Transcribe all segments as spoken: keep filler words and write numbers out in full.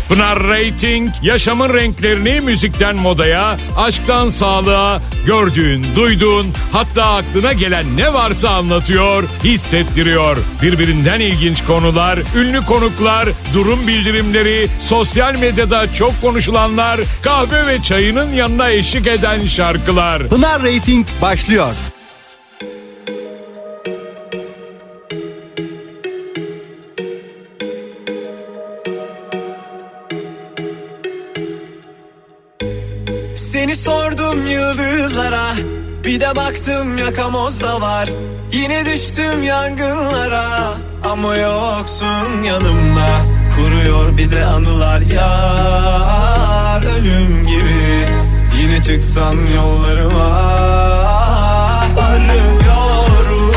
Pınar Rating, yaşamın renklerini müzikten modaya, aşktan sağlığa, gördüğün, duyduğun, hatta aklına gelen ne varsa anlatıyor, hissettiriyor. Birbirinden ilginç konular, ünlü konuklar, durum bildirimleri, sosyal medyada çok konuşulanlar, kahve ve çayının yanına eşlik eden şarkılar. Pınar Rating başlıyor. Seni sordum yıldızlara, bir de baktım yakamoz da var. Yine düştüm yangınlara, ama yoksun yanımda. Kuruyor bir de anılar yar, ölüm gibi. Yine çıksam yollarıma, arıyorum.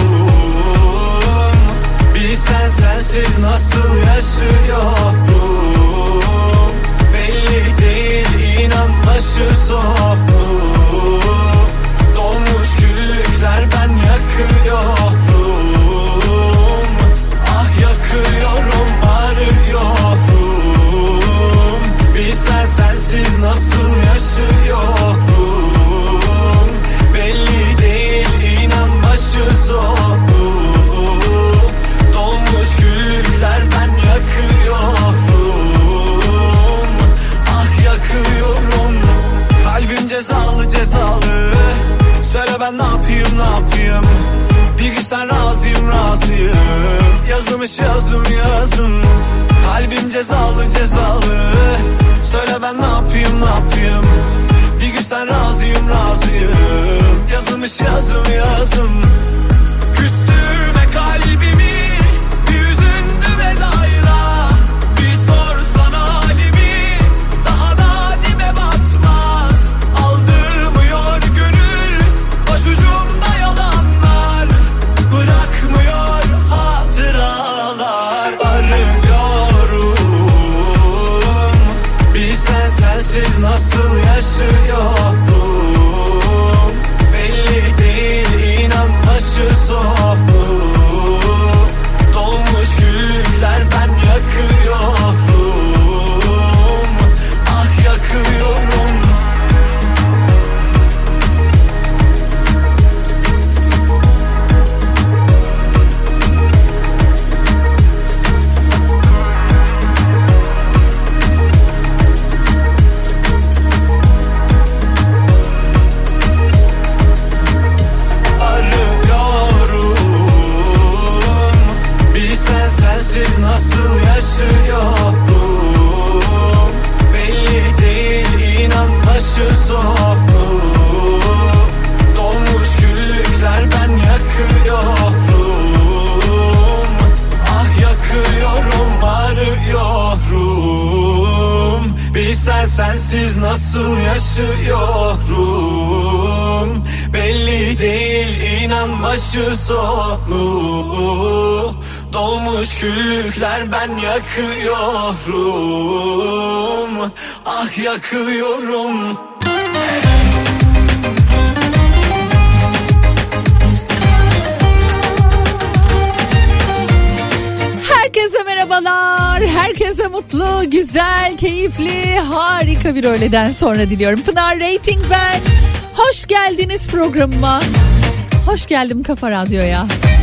Bilsen sensiz nasıl yaşıyorum. Belli değil, inan başı soğuk. Dolmuş güllükler, ben yakıyorum. Ah yakıyorum, arıyorum. Bilsen sensiz nasıl yaşıyorum. Belli değil, inan başı soğuk. Dolmuş güllükler, ben yakıyorum. Ah yakıyorum. Kalbim cezalı cezalı. Söyle ben ne yapayım ne yapayım. Bir gün sen razıyım razıyım. Yazılmış yazım yazım. Kalbim cezalı cezalı. Söyle ben ne yapayım ne yapayım. Bir gün sen razıyım razıyım. Yazılmış yazım yazım. Küstürme kalbimi. Yüzündü vedayla. Bir sorsana halimi. Daha da dibe batmaz. Aldırmıyor gönül. Başucumda yalanlar. Bırakmıyor hatıralar. Arıyorum. Bilsen sensiz nasıl yaşıyorum. Belli değil, inan başı soğuk. Dolmuş güllükler, ben yakıyorum. Ah yakıyorum. Sensiz nasıl yaşıyorum. Belli değil, inan başı soğuk. Dolmuş güllükler, ben yakıyorum. Ah yakıyorum, arıyorum. Bilsen sensiz nasıl yaşıyorum. Belli değil, inan başı soğuk. Dolmuş küllükler, ben yakıyorum. Ah yakıyorum. Herkese merhabalar. Herkese mutlu, güzel, keyifli, harika bir öğleden sonra diliyorum. Pınar Rating ben. Hoş geldiniz programıma. Hoş geldim Kafa Radyo'ya.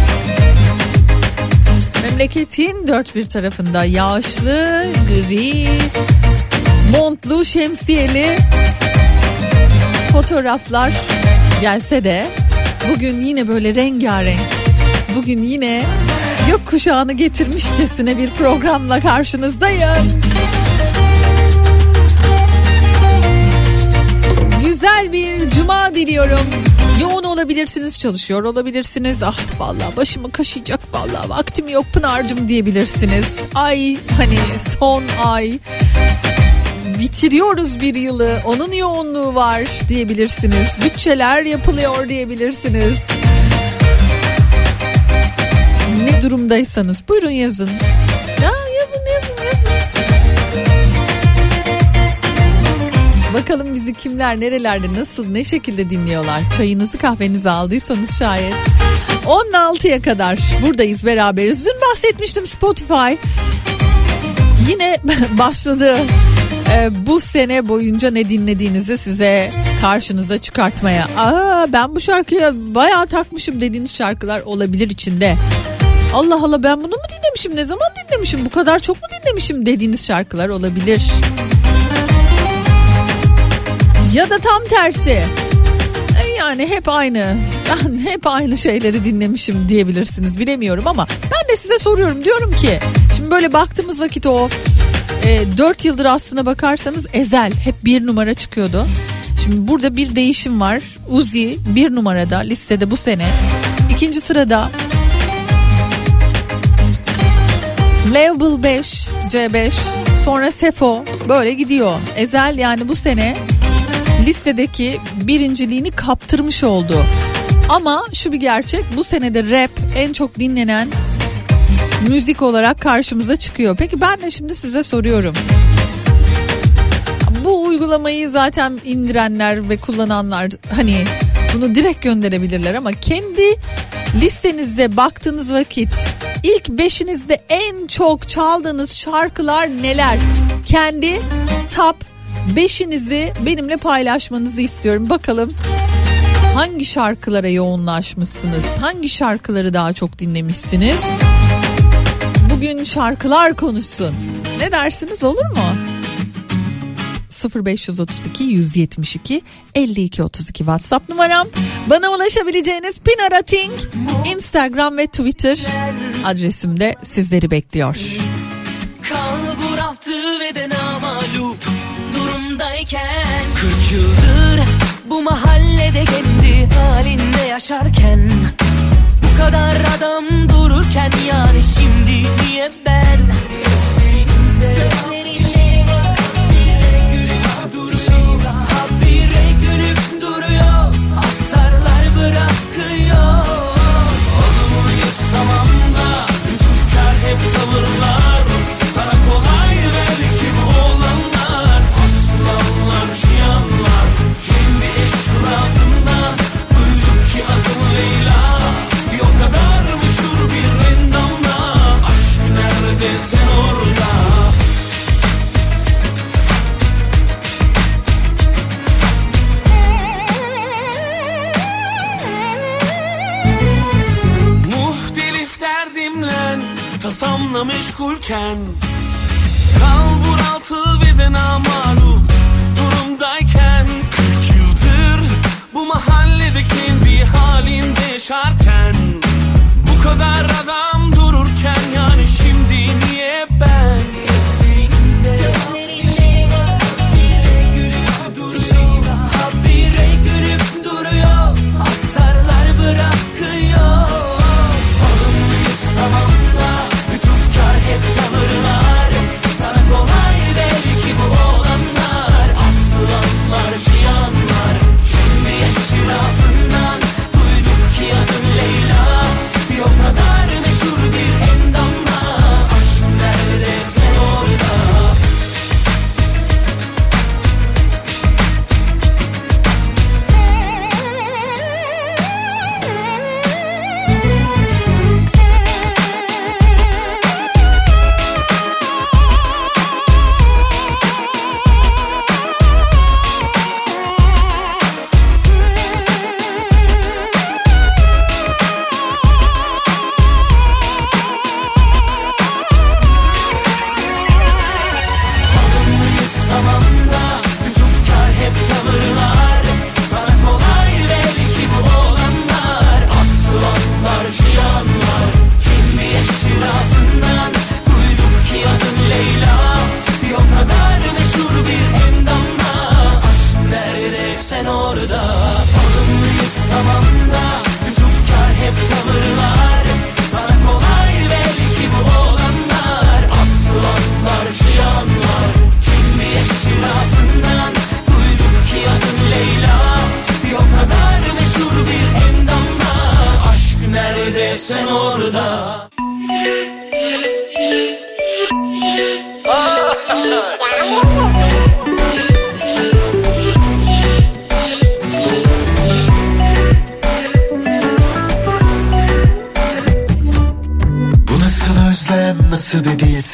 Memleketin dört bir tarafında yağışlı, gri, montlu, şemsiyeli fotoğraflar gelse de bugün yine böyle rengarenk, bugün yine gökkuşağını getirmişçesine bir programla karşınızdayım. Güzel bir cuma diliyorum. Yoğun olabilirsiniz, çalışıyor olabilirsiniz. Ah vallahi başımı kaşıyacak, vallahi vaktim yok Pınar'cığım diyebilirsiniz. Ay hani son ay bitiriyoruz bir yılı, onun yoğunluğu var diyebilirsiniz. Bütçeler yapılıyor diyebilirsiniz. Ne durumdaysanız buyurun yazın. Ya yazın yazın yazın. Bakalım bizi kimler, nerelerde, nasıl, ne şekilde dinliyorlar. Çayınızı kahvenizi aldıysanız şayet. on altıya kadar buradayız, beraberiz. Dün bahsetmiştim Spotify Yine başladı e, bu sene boyunca ne dinlediğinizi size karşınıza çıkartmaya. Aa, ben bu şarkıya bayağı takmışım dediğiniz şarkılar olabilir içinde. Allah Allah, ben bunu mu dinlemişim, ne zaman dinlemişim, bu kadar çok mu dinlemişim dediğiniz şarkılar olabilir. Ya da tam tersi. Yani hep aynı, hep aynı şeyleri dinlemişim diyebilirsiniz, bilemiyorum ama ben de size soruyorum, diyorum ki şimdi böyle baktığımız vakit o e, dört yıldır aslına bakarsanız Ezel hep bir numara çıkıyordu. Şimdi burada bir değişim var. Uzi bir numarada listede bu sene. İkinci sırada Level beş, C beş, sonra Sefo, böyle gidiyor. Ezel yani bu sene listedeki birinciliğini kaptırmış oldu. Ama şu bir gerçek, bu senede rap en çok dinlenen müzik olarak karşımıza çıkıyor. Peki ben de şimdi size soruyorum. Bu uygulamayı zaten indirenler ve kullananlar hani bunu direkt gönderebilirler ama kendi listenizde baktığınız vakit ilk beşinizde en çok çaldığınız şarkılar neler? Kendi top beşinizi benimle paylaşmanızı istiyorum. Bakalım hangi şarkılara yoğunlaşmışsınız? Hangi şarkıları daha çok dinlemişsiniz? Bugün şarkılar konuşsun. Ne dersiniz, olur mu? sıfır beş otuz iki yüz yetmiş iki elli iki otuz iki WhatsApp numaram. Bana ulaşabileceğiniz Pinarating Instagram ve Twitter adresimde sizleri bekliyor. Kalbur altı ve de namalup durumdayken, kırk yıldır bu mahallede kendi halinde yaşarken, bu kadar adam dururken yani şimdi niye ben gözlerinde gözlerinde habire duruyor, habire gülüp duruyor, asarlar bırakıyor. Onu muyuz tamam da lütufkar hep tavırlar, sana kolay belki bu olanlar, aslanlar şiyanlar kendi eşrafından duyduk ki adımı Leyla, bir o kadar meşhur bir endamla, aşk nerede sen orada. Muhtelif derdimle tasamla meşgulken, kalbur altı ve de namalup durumdayken, kırk yıldır bu mahallede kendi halinde yaşarken, bu kadar adam dururken yani şimdi niye ben gözlerinde gözlerinde habire gülüp duruyor, habire gülüp duruyor, asarlar bırakıyor. Alımlıyız tamam da lütufkar hep tavırlar, sana kolay belki bu olanlar.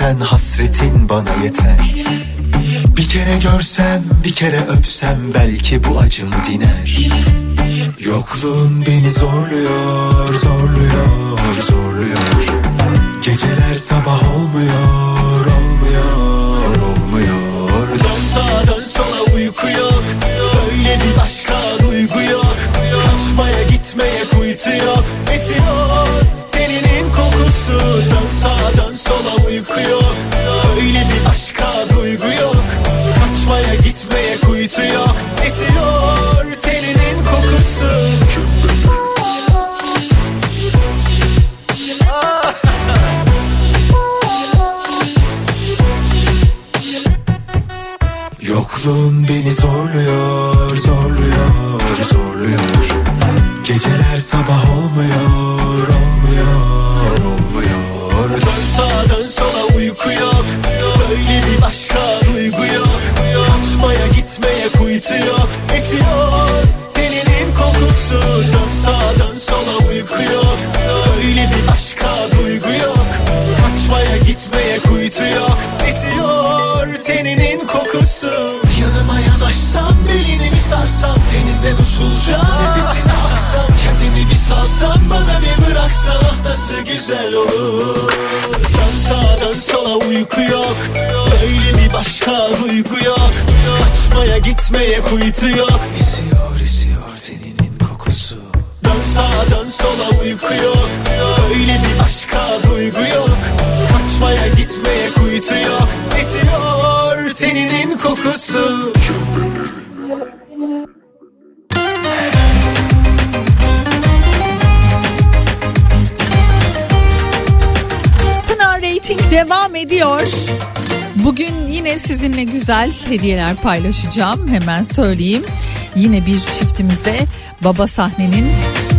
sen hasretin bana yeter. Bir kere görsem, bir kere öpsem belki bu acım diner. Yokluğun beni zorluyor, zorluyor, zorluyor. Geceler sabah olmuyor, olmuyor, olmuyor. Dön sağa dön sola uyku yok, öyle bir başka duygu yok. Kaçmaya gitmeye kuytu yok, esiyor teninin kokusu. Dön sağa dön sola uyku yok, öyle bir başka duygu yok. Kaçmaya gitmeye kuytu yok, esiyor teninin kokusu. Yokluğun beni zorluyor, zorluyor, zorluyor. Geceler sabah olmuyor, olmuyor, olmuyor. Dön sağa dön sola uyku yok, böyle bir başka duygu yok. Kaçmaya gitmeye kuytu yok, esiyor teninin kokusu. Dön sağa dön sola uyku yok, böyle bir başka duygu yok. Kaçmaya gitmeye kuytu yok, esiyor teninin kokusu. Yanıma yanaşsam, belini bir sarsam, teninden usulca nefesine aksam, kendini bir salsam, bana bir bıraksan, ah nasıl güzel olur. Dön sağa dön sola uyku yok, öyle bir başka duygu yok. Kaçmaya gitmeye kuytu yok, esiyor esiyor teninin kokusu. Dön sağa dön sola uyku yok, öyle bir başka duygu yok. Kaçmaya gitmeye kuytu yok, esiyor teninin kokusu. Pınar Rating devam ediyor. Bugün yine sizinle güzel hediyeler paylaşacağım. Hemen söyleyeyim. Yine bir çiftimize Baba Sahne'nin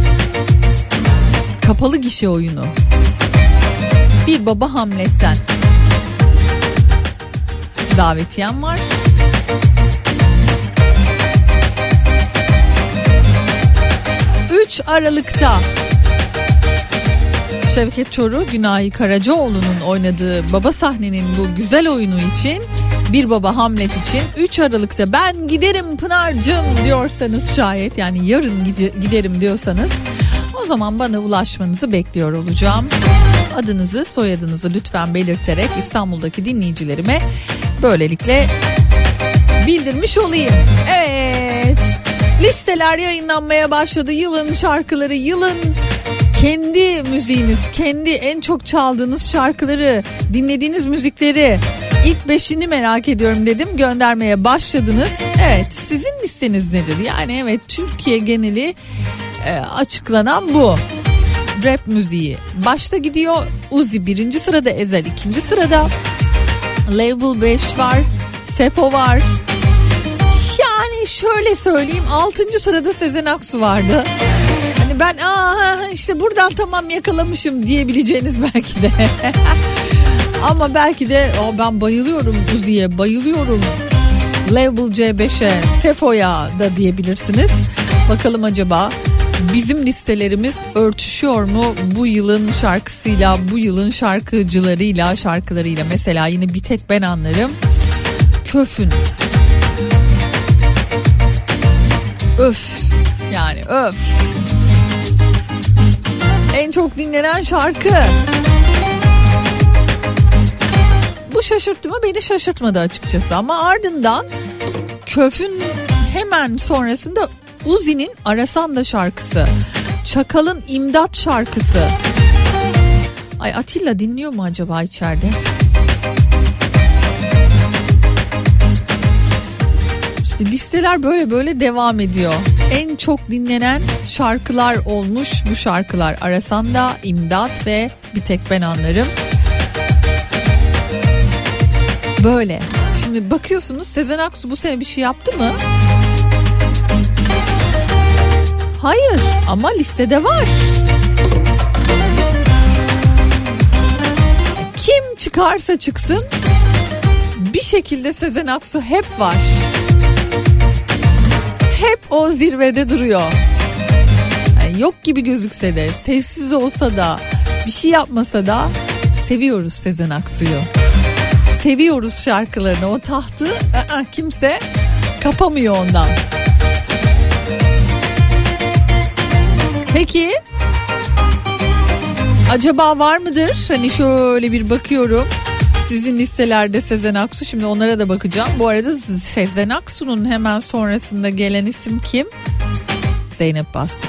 kapalı gişe oyunu. Bir Baba Hamlet'ten davetiyem var. üç Aralık'ta Şevket Çoruh, Günahi Karacaoğlu'nun oynadığı Baba Sahne'nin bu güzel oyunu için, Bir Baba Hamlet için üç Aralık'ta ben giderim Pınar'cığım diyorsanız şayet, yani yarın giderim diyorsanız, o zaman bana ulaşmanızı bekliyor olacağım. Adınızı, soyadınızı lütfen belirterek İstanbul'daki dinleyicilerime böylelikle bildirmiş olayım. Evet, listeler yayınlanmaya başladı. Yılın şarkıları, yılın kendi müziğiniz, kendi en çok çaldığınız şarkıları, dinlediğiniz müzikleri, ilk beşini merak ediyorum dedim, göndermeye başladınız. Evet, sizin listeniz nedir? Yani evet, Türkiye geneli e, açıklanan bu. Rap müziği başta gidiyor. Uzi birinci sırada, Ezel ikinci sırada, Label beş var, Sefo var. Yani şöyle söyleyeyim, altıncı sırada Sezen Aksu vardı. Hani ben aa işte buradan tamam yakalamışım diyebileceğiniz belki de. Ama belki de o ben bayılıyorum Uzi'ye, bayılıyorum Label C beşe, Sefo'ya da diyebilirsiniz. Bakalım acaba bizim listelerimiz örtüşüyor mu bu yılın şarkısıyla, bu yılın şarkıcılarıyla, şarkılarıyla? Mesela yine Bir Tek Ben Anlarım, Köfün. Öf, yani öf. En çok dinlenen şarkı. Bu şaşırttı mı? Beni şaşırtmadı açıkçası. Ama ardından Köfün hemen sonrasında Uzi'nin Arasan da şarkısı, Çakal'ın İmdat şarkısı. Ay, Atilla dinliyor mu acaba içeride? İşte listeler böyle böyle devam ediyor. En çok dinlenen şarkılar olmuş bu şarkılar. Arasan da, İmdat ve Bir Tek Ben Anlarım. Böyle. Şimdi bakıyorsunuz, Sezen Aksu bu sene bir şey yaptı mı? Hayır, ama listede var. Kim çıkarsa çıksın bir şekilde Sezen Aksu hep var. Hep o zirvede duruyor. Yani yok gibi gözükse de, sessiz olsa da, bir şey yapmasa da seviyoruz Sezen Aksu'yu. Seviyoruz şarkılarını. O tahtı ı-ı, kimse kapamıyor ondan. Peki acaba var mıdır? Hani şöyle bir bakıyorum. Sizin listelerde Sezen Aksu. Şimdi onlara da bakacağım. Bu arada Sezen Aksu'nun hemen sonrasında gelen isim kim? Zeynep Bastık.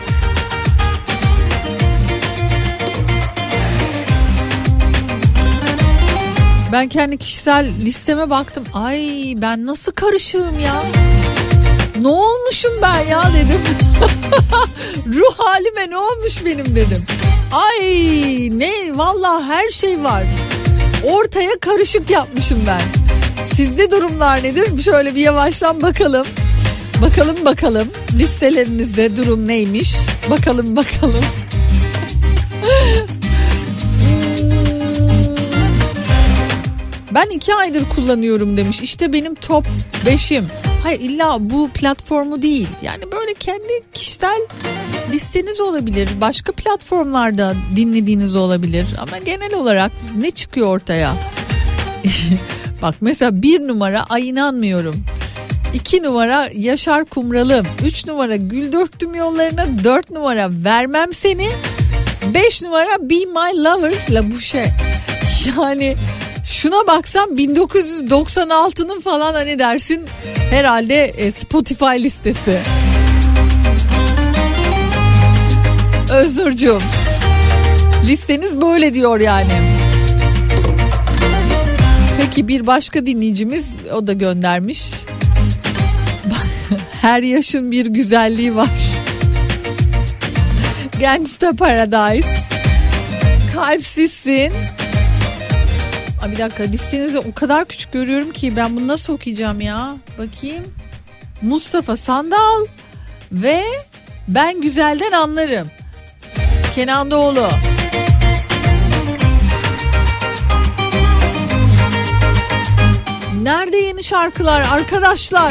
Ben kendi kişisel listeme baktım. Ay ben nasıl karışığım ya. Ne olmuşum ben ya dedim. Ruh halime ne olmuş benim dedim. Ay ne vallahi her şey var. Ortaya karışık yapmışım ben. Sizde durumlar nedir? Şöyle bir yavaştan bakalım. Bakalım bakalım listelerinizde durum neymiş? Bakalım bakalım. Ben iki aydır kullanıyorum demiş. İşte benim top beşim. Hayır illa bu platformu değil. Yani böyle kendi kişisel listeniz olabilir. Başka platformlarda dinlediğiniz olabilir. Ama genel olarak ne çıkıyor ortaya? Bak mesela bir numara Ay inanmıyorum. İki numara Yaşar Kumralım. Üç numara Gül Döktüm Yollarına. Dört numara Vermem Seni. Beş numara Be My Lover La Bouche. Yani şuna baksam bin dokuz yüz doksan altının falan hani dersin herhalde Spotify listesi. Öznurcuğum listeniz böyle diyor yani. Peki bir başka dinleyicimiz o da göndermiş. Her yaşın bir güzelliği var. Gangsta Paradise. Kalpsizsin. Aa, bir dakika listenizi o kadar küçük görüyorum ki ben bunu nasıl okuyacağım ya? Bakayım. Mustafa Sandal ve Ben Güzelden Anlarım. Kenan Doğulu. Nerede yeni şarkılar arkadaşlar?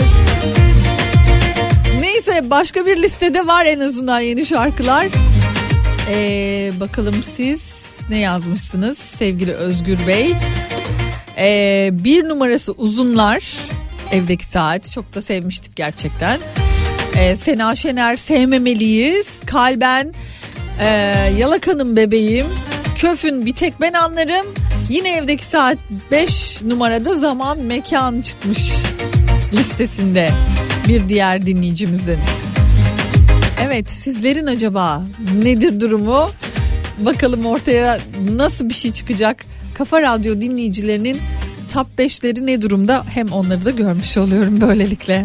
Neyse başka bir listede var en azından yeni şarkılar. Ee, bakalım siz ne yazmışsınız sevgili Özgür Bey? Ee, bir numarası Uzunlar. Evdeki Saat. Çok da sevmiştik gerçekten. Ee, Sena Şener Sevmemeliyiz. Kalben. Ee, Yalakanım Bebeğim. Köfün Bir Tek Ben Anlarım. Yine Evdeki Saat beş numarada Zaman Mekan çıkmış listesinde bir diğer dinleyicimizin. Evet sizlerin acaba nedir durumu? Bakalım ortaya nasıl bir şey çıkacak? Kafa Radyo dinleyicilerinin top beşleri ne durumda? Hem onları da görmüş oluyorum böylelikle.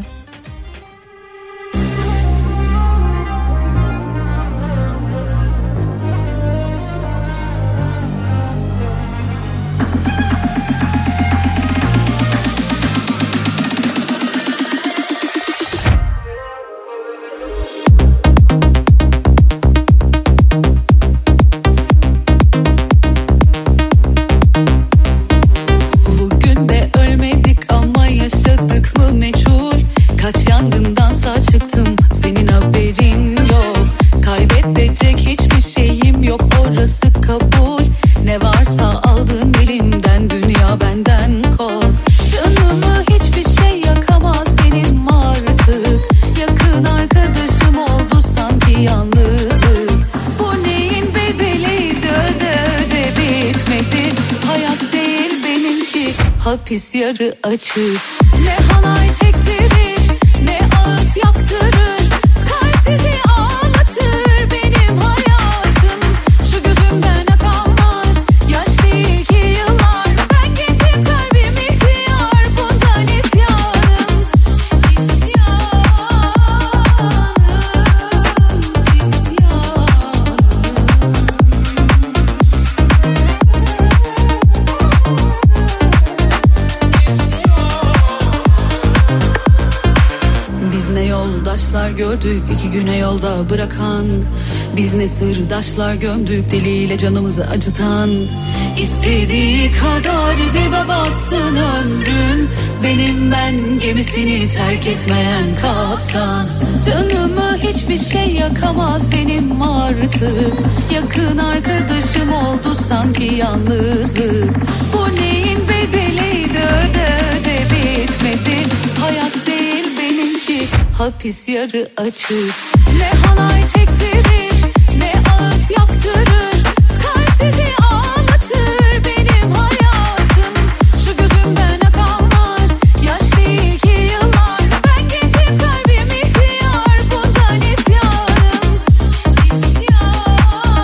Hapis yarı açık. Ne halay çektirir, ne ağıt yaptırır. Kalp sizi ağlatır benim hayatım. Şu gözümden akanlar yaş değil ki yıllar. Ben gittim kalbim ihtiyar, bundan isyanım. İsyanım, isyanım. savaşlar gördük, iki güne yolda bırakan. Biz ne sırdaşlar gömdük, deliyle canımızı acıtan. İstediği kadar dibe batsın ömrüm, benim ben gemisini terk etmeyen kaptan. Canımı hiçbir şey yakamaz benim artık, yakın arkadaşım oldu sanki yalnızlık. Bu neyin bedeliydi, öde öde bitmedi. Hayat değil benimki, hapis yarı açık. Ne halay çektirir, ne ağıt yaptırır, kalp sizi ağlatır benim hayatım. Şu gözümden akanlar, yaş değil ki yıllar. Ben gencim, kalbim ihtiyar, bundan isyanım. İsyanım,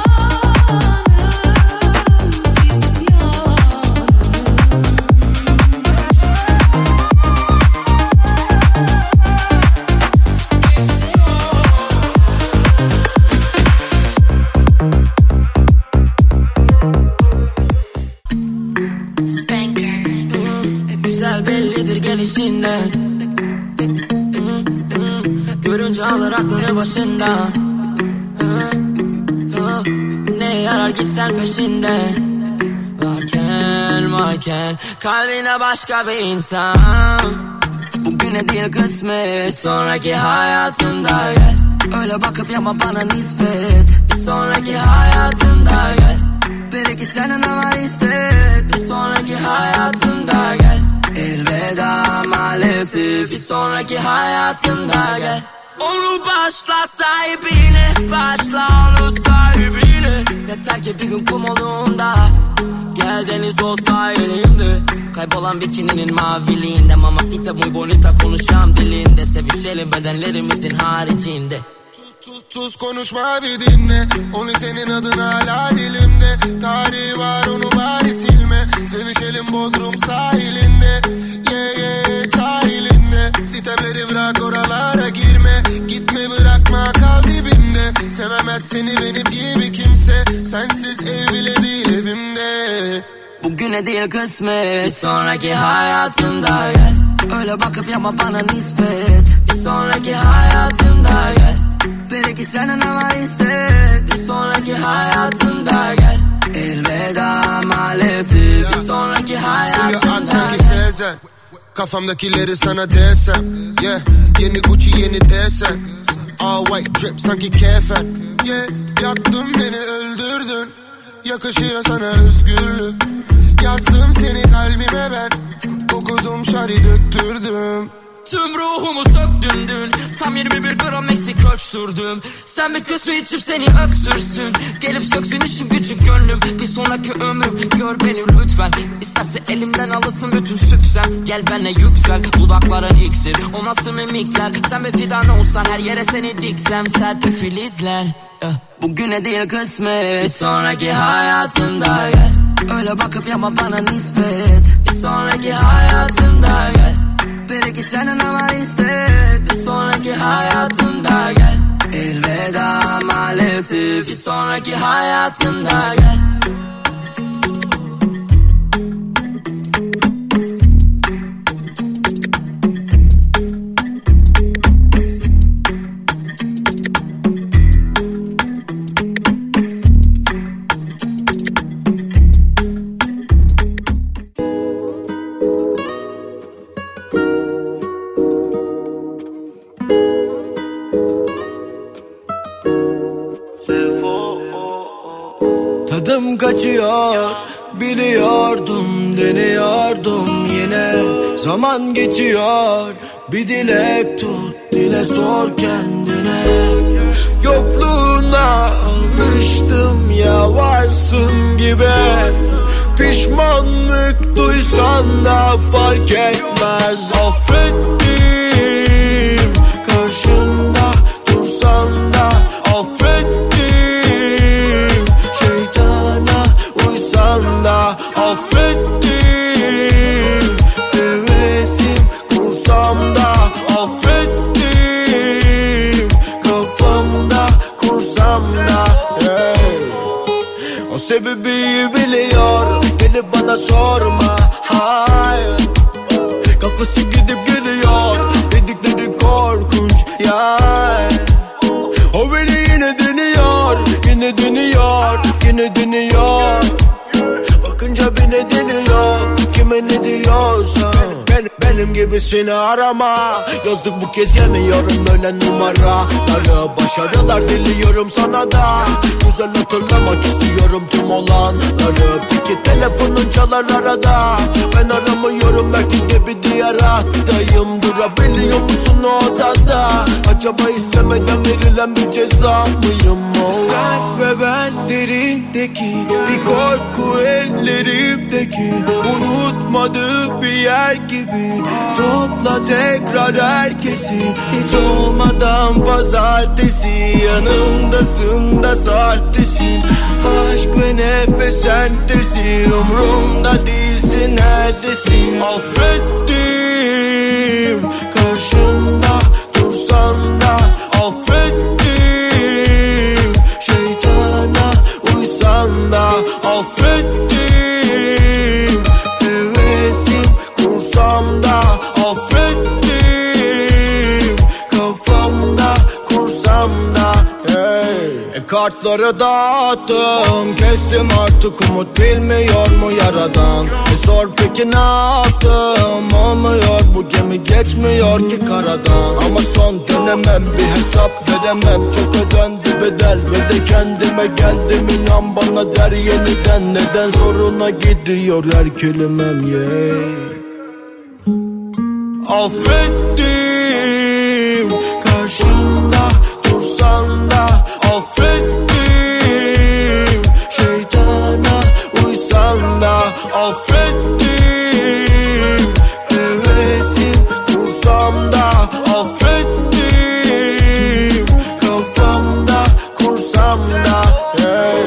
isyanım. Güzel bellidir gelişinden, görünce alır aklını başından. Ne yarar gitsen peşinden, varken varken kalbine başka bir insan. Bugüne değil kısmet, sonraki hayatında gel. Öyle bakıp yapma bana nispet, bir sonraki hayatında gel. Belki senin ama istek, bir sonraki hayatında gel. Elveda maalesef, bir sonraki hayatında gel. Onu başla sahibine, başla onu sahibine. Yeter ki bir gün kum olduğunda gel deniz olsa elimde. Kaybolan bikininin maviliğinde, mamacita muy bonita konuşan dilinde. Sevişelim bedenlerimizin haricinde. Tuz tuz konuşma bir dinle, onu senin adın hala dilimde. Tarihi var onu bari silme, sevişelim Bodrum sahilinde. Yeah yeah sahilinde, sitemleri bırak oralara girme. Gitme bırakma kal dibimde, sevemez seni benim gibi kimse. Sensiz ev bile değil evimde. Bugüne değil kısmet, bir sonraki hayatında gel. Öyle bakıp yapma bana nispet, bir sonraki hayatında gel. Belki senin ama istek, bir sonraki hayatında gel. Elveda maalesef, bir sonraki hayatında gel. Sezen, kafamdakileri sana desem, yeah. Yeni Gucci yeni desen, all white drip sanki kefen, yeah. Yaktın beni öldürdün, yakışıyor sana özgürlük. Yazdım seni kalbime ben, okudum şari döktürdüm. Tüm ruhumu söktün dün, tam yirmi bir gram eksik ölçtürdüm. Sen bir su içip seni öksürsün, gelip söksün içim gücüm gönlüm. Bir sonraki ömrüm gör beni lütfen, İsterse elimden alırsın bütün süksem. Gel benle yüksel, dudakların iksir, o nasıl mimikler. Sen bir fidan olsan her yere seni diksem, serpil filizler. Bugüne değil kısmet, bir sonraki hayatında gel. Öyle bakıp yapma bana nispet, bir sonraki hayatında gel. Belki senin ama istek, bir sonraki hayatında gel. Elveda maalesef, bir sonraki hayatında gel. Tadım kaçıyor, biliyordum, deniyordum yine. Zaman geçiyor, bir dilek tut, dile sor kendine. Yokluğuna alıştım ya, varsın gibi. Pişmanlık duysan da fark etmez. Affettim, karşında dursan da affettim. Şeytana uysan da affettim. Hevesim kursam da affettim. Kafamda kursam da hey. O sebebi biliyor, beni bana sorma, hayır. Kafası gidip geliyor, dedikleri korkunç ya. beni dinliyor. Bakınca beni dinliyor. Kime ne diyorsan ben, benim gibisini arama. Yazık bu kez yemiyorum öyle numaraları. Başarılar diliyorum sana da. Güzel hatırlamak istiyorum tüm olanları. Peki telefonun çalar arada. Ben aramıyorum belki de bir diğer hattayım. Durabiliyor musun o odada? Acaba istemeden verilen bir ceza mıyım o? Sen ve ben derindeki bir korku ellerimdeki. Unutmadığı bir yer gibi. Topla tekrar herkesi. Hiç olmadan pazartesi. Yanımdasın da sahtesin. Aşk ve nefes sentezi. Umrumda değilsin neredesin? Affettim karşımda dursan da. Affettim şeytana uysan da. Affettim hevesim kursam da. Affettim kafamda kursam da. Hey. E kartları dağıttım, kestim artık umut bilmiyor mu yaradan? E sor peki ne yaptım? Olmuyor bu gemi geçmiyor ki karadan. Ama son dönemem bir hesap veremem. Çok ödendi bedel ve de kendime geldim. İnan bana der yeniden. Neden zoruna gidiyor her kelimem yeah. Affettim karşımda dursan da. Affettim şeytana uysan da. Affettim hevesim kursam da. Affettim kafamda kursam da hey.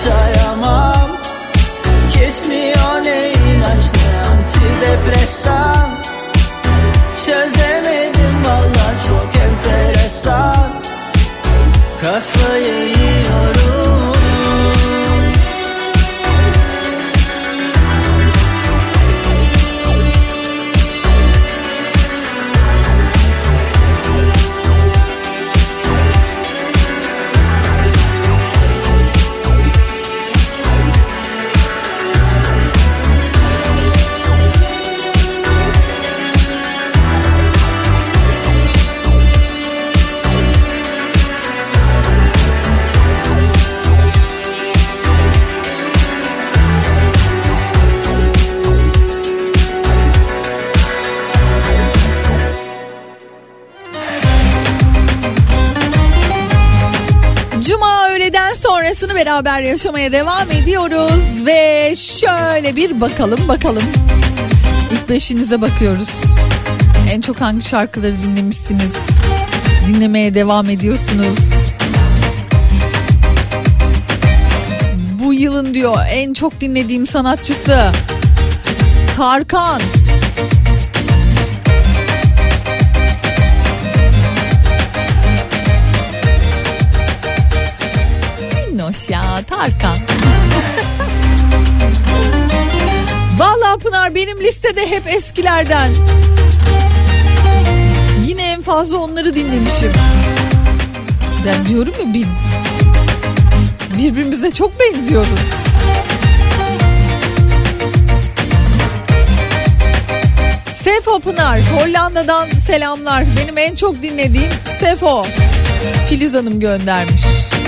yaşayamam. Kesmiyor ne ilaç ne antidepresan. Çözemedim valla çok enteresan. Kafayı yiyorum. Sonrasını beraber yaşamaya devam ediyoruz ve şöyle bir bakalım bakalım. İlk beşinize bakıyoruz. En çok hangi şarkıları dinlemişsiniz? Dinlemeye devam ediyorsunuz. Bu yılın diyor en çok dinlediğim sanatçısı Tarkan. Ya Tarkan. Vallahi Pınar benim listede hep eskilerden. Yine en fazla onları dinlemişim. Ben diyorum ya biz birbirimize çok benziyoruz. Sefo Pınar, Hollanda'dan selamlar. Benim en çok dinlediğim Sefo. Filiz Hanım göndermiş.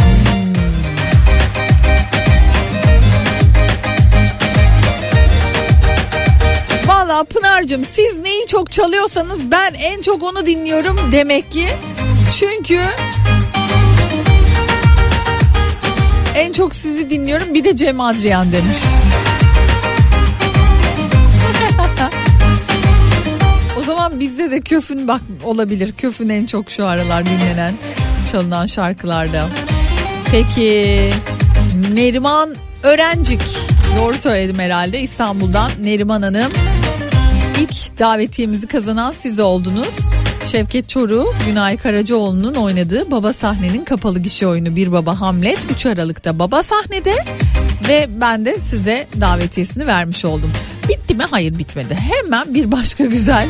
Valla Pınar'cığım siz neyi çok çalıyorsanız ben en çok onu dinliyorum demek ki. Çünkü en çok sizi dinliyorum, bir de Cem Adrian demiş. O zaman bizde de Köfün bak olabilir. Köfün en çok şu aralar dinlenen, çalınan şarkılarda. Peki Neriman Örencik, doğru söyledim herhalde, İstanbul'dan Neriman Hanım. İlk davetiyemizi kazanan siz oldunuz. Şevket Çoruh, Günay Karacaoğlu'nun oynadığı Baba Sahne'nin kapalı gişe oyunu Bir Baba Hamlet üç Aralık'ta Baba Sahne'de ve ben de size davetiyesini vermiş oldum. Bitti mi? Hayır, bitmedi. Hemen bir başka güzel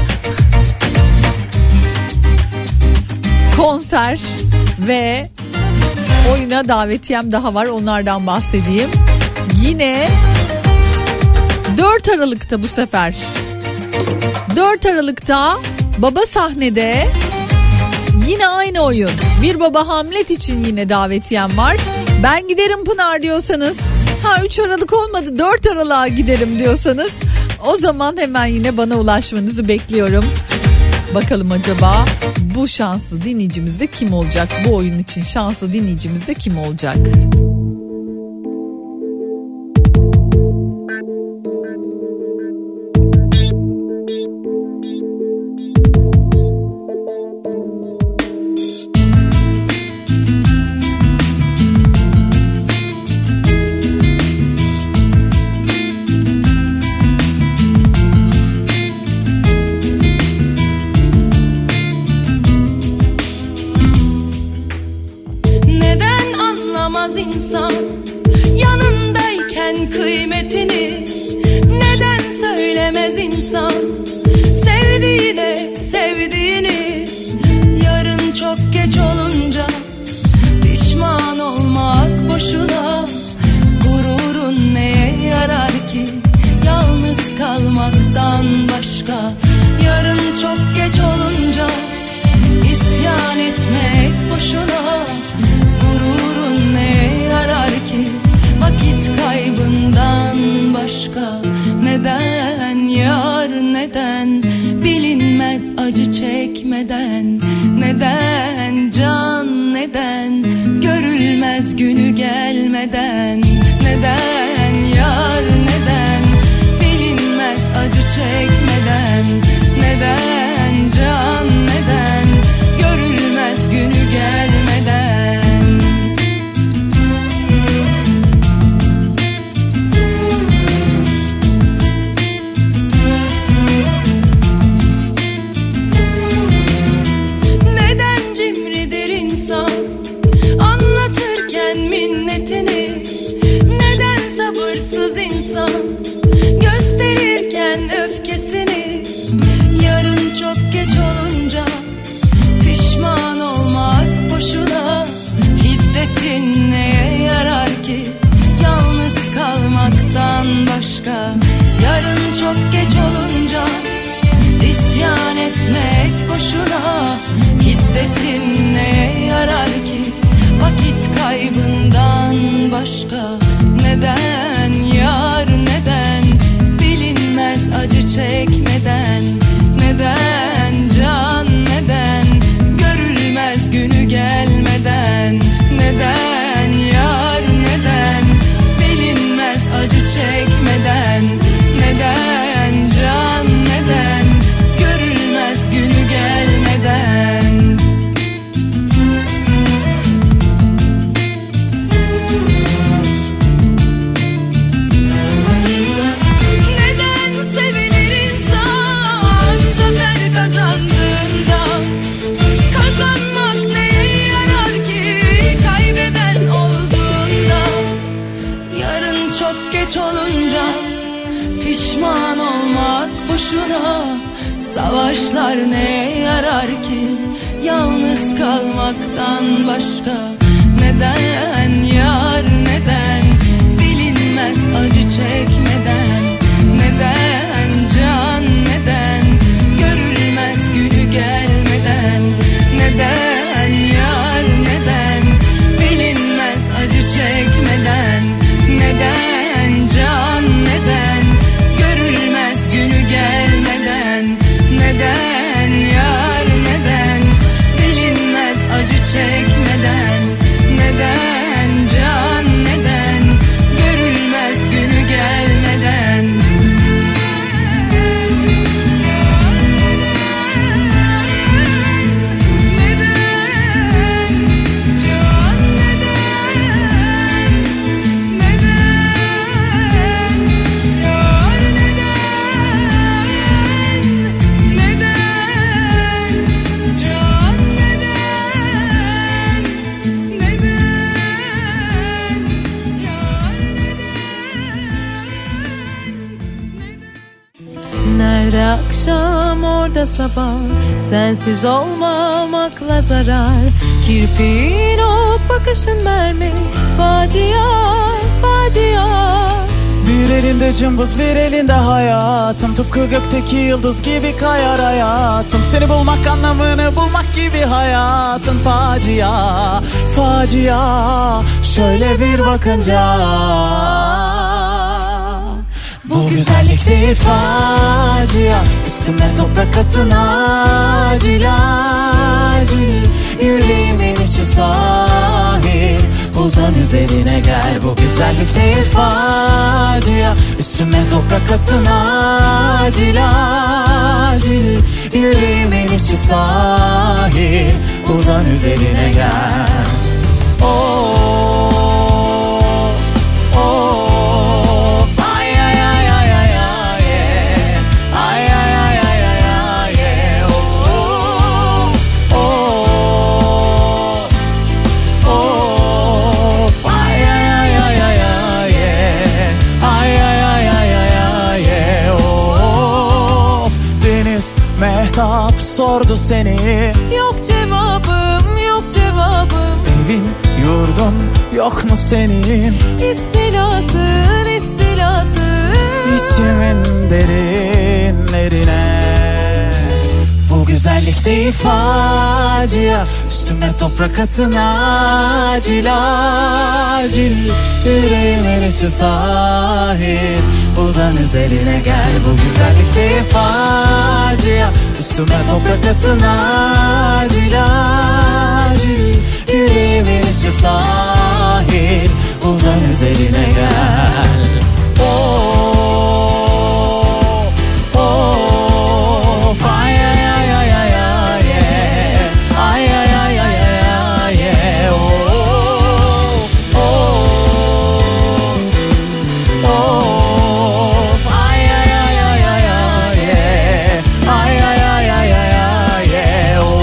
konser ve oyuna davetiyem daha var, onlardan bahsedeyim. Yine dört Aralık'ta bu sefer dört Aralık'ta Baba Sahne'de yine aynı oyun Bir Baba Hamlet için yine davetiyem var. Ben giderim Pınar diyorsanız, ha üç Aralık olmadı dört Aralık'a giderim diyorsanız, o zaman hemen yine bana ulaşmanızı bekliyorum. Bakalım acaba bu şanslı dinleyicimiz de kim olacak? Bu oyun için şanslı dinleyicimiz de kim olacak? neden yar neden bilinmez acı çekmeden neden can neden görülmez günü gelmeden neden yar neden bilinmez acı çekmeden neden can neden görülmez günü gelmeden. Olunca pişman olmak boşuna savaşlar neye yarar ki yalnız kalmaktan başka neden yar neden bilinmez acı çekmeden neden can neden görülmez günü gelmeden neden yar neden bilinmez acı çekmeden neden can neden görülmez günü gelmeden neden yar neden bilinmez acı çekmeden neden can neden görülmez günü gelmeden. Nerede akşam orada sabah sensiz olmamakla zarar kirpiğin o bakışın mermi facia facia. Bir elinde cımbız bir elinde hayatım tıpkı gökteki yıldız gibi kayar hayatım. Seni bulmak anlamını bulmak gibi hayatın facia facia. Şöyle bir bakınca bu güzellik değil facia. Üstüme toprak atın acil acil. Yüreğimin içi sahil uzan üzerine gel. Bu güzellik değil facia. Üstüme toprak atın acil acil. Yüreğimin içi sahil uzan üzerine gel. Oh, oh. Mehtap sordu seni. Yok cevabım, yok cevabım. Evin, yurdun yok mu senin? İstilasın, istilasın. İçimin derinlerine. Bu güzellik değil facia. Üstüme toprak atın acil acil. Yüreğimin içi sahil uzan üzerine gel. Bu güzellik değil facia. Üstüme toprak atın acil acil. Yüreğimin içi sahil uzan üzerine gel. Oh, oh, ay ay ay ay ay ay ay ay ay ay ay ay oh, oh, oh, ay ay ay ay ay ay ay ay ay ay ay ay oh.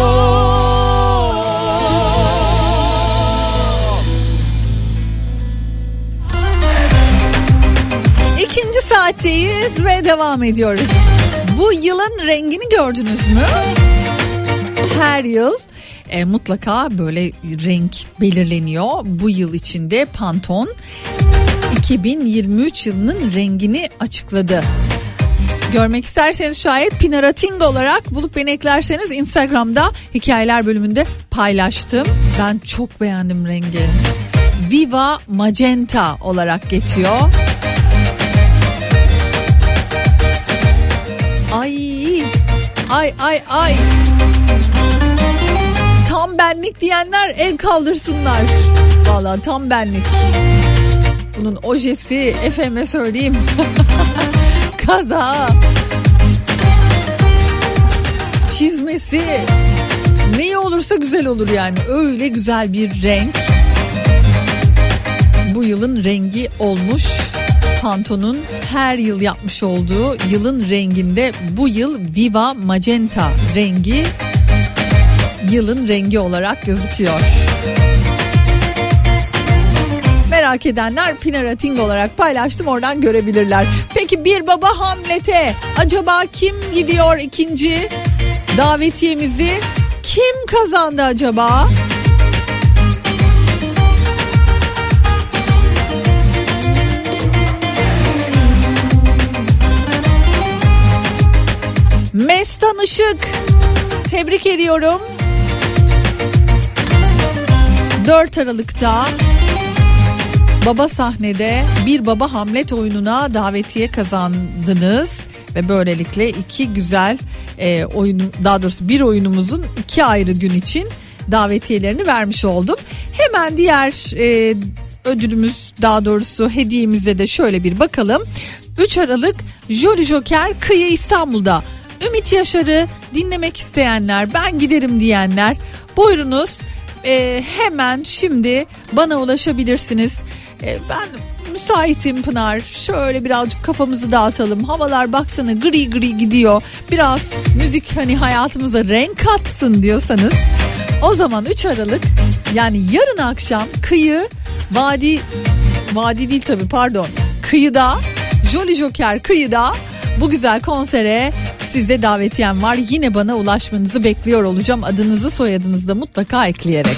İkinci saatteyiz ve devam ediyoruz. Bu yılın rengini gördünüz mü? Her yıl e, mutlaka böyle renk belirleniyor. Bu yıl içinde Pantone iki bin yirmi üç yılının rengini açıkladı. Görmek isterseniz şayet Pinarating olarak bulup beni eklerseniz Instagram'da hikayeler bölümünde paylaştım. Ben çok beğendim rengi. Viva Magenta olarak geçiyor. Ay ay ay ay. Tam benlik diyenler el kaldırsınlar. Vallahi tam benlik. Bunun ojesi, efeme söyleyeyim. Kaza. Çizmesi. Ne olursa güzel olur yani. Öyle güzel bir renk. Bu yılın rengi olmuş. Pantolon'un her yıl yapmış olduğu yılın renginde bu yıl Viva Magenta rengi yılın rengi olarak gözüküyor. Merak edenler Pınar Ating olarak paylaştım, oradan görebilirler. Peki Bir Baba Hamlet'e acaba kim gidiyor ikinci davetiyemizi? Kim kazandı acaba? Mestan Işık, tebrik ediyorum. dört Aralık'ta Baba Sahne'de Bir Baba Hamlet oyununa davetiye kazandınız ve böylelikle iki güzel e, oyun, daha doğrusu bir oyunumuzun iki ayrı gün için davetiyelerini vermiş oldum. Hemen diğer e, ödülümüz, daha doğrusu hediyemize de şöyle bir bakalım. üç Aralık Jolly Joker Kıyı İstanbul'da. Ümit Yaşar'ı dinlemek isteyenler, ben giderim diyenler, buyurunuz e, hemen şimdi bana ulaşabilirsiniz. E, ben müsaitim Pınar, şöyle birazcık kafamızı dağıtalım, havalar baksana gri gri gidiyor, biraz müzik hani hayatımıza renk katsın diyorsanız, o zaman üç Aralık yani yarın akşam Kıyı Vadi Vadi değil tabii pardon Kıyı'da, Jolly Joker Kıyı'da bu güzel konsere sizde davetiyem var. Yine bana ulaşmanızı bekliyor olacağım. Adınızı, soyadınızı da mutlaka ekleyerek.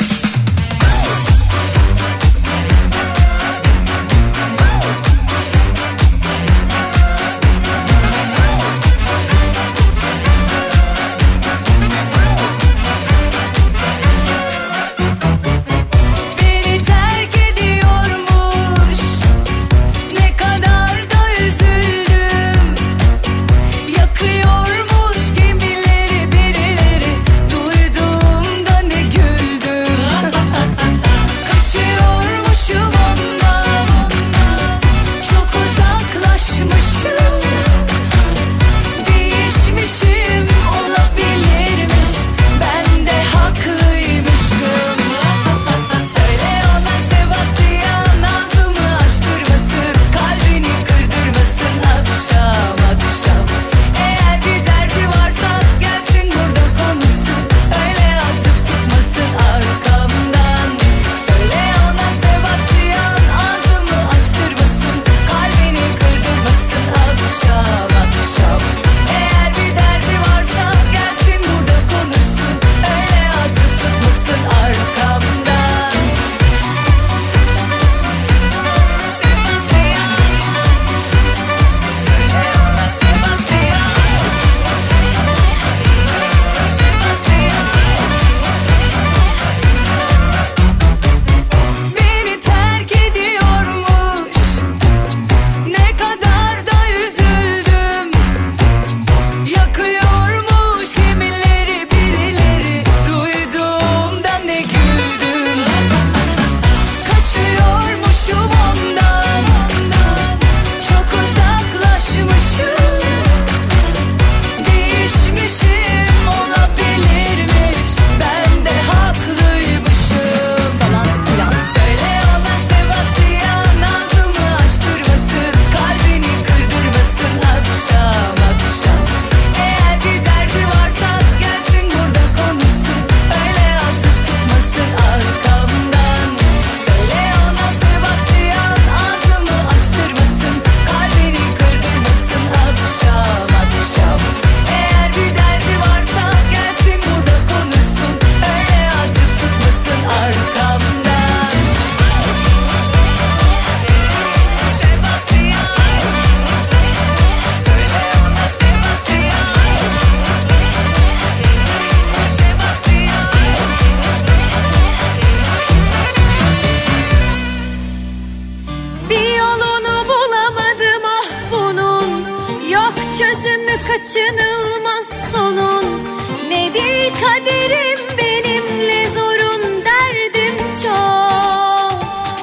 mü kaçınılmaz sonun? Nedir kaderim benimle zorun, derdim çok.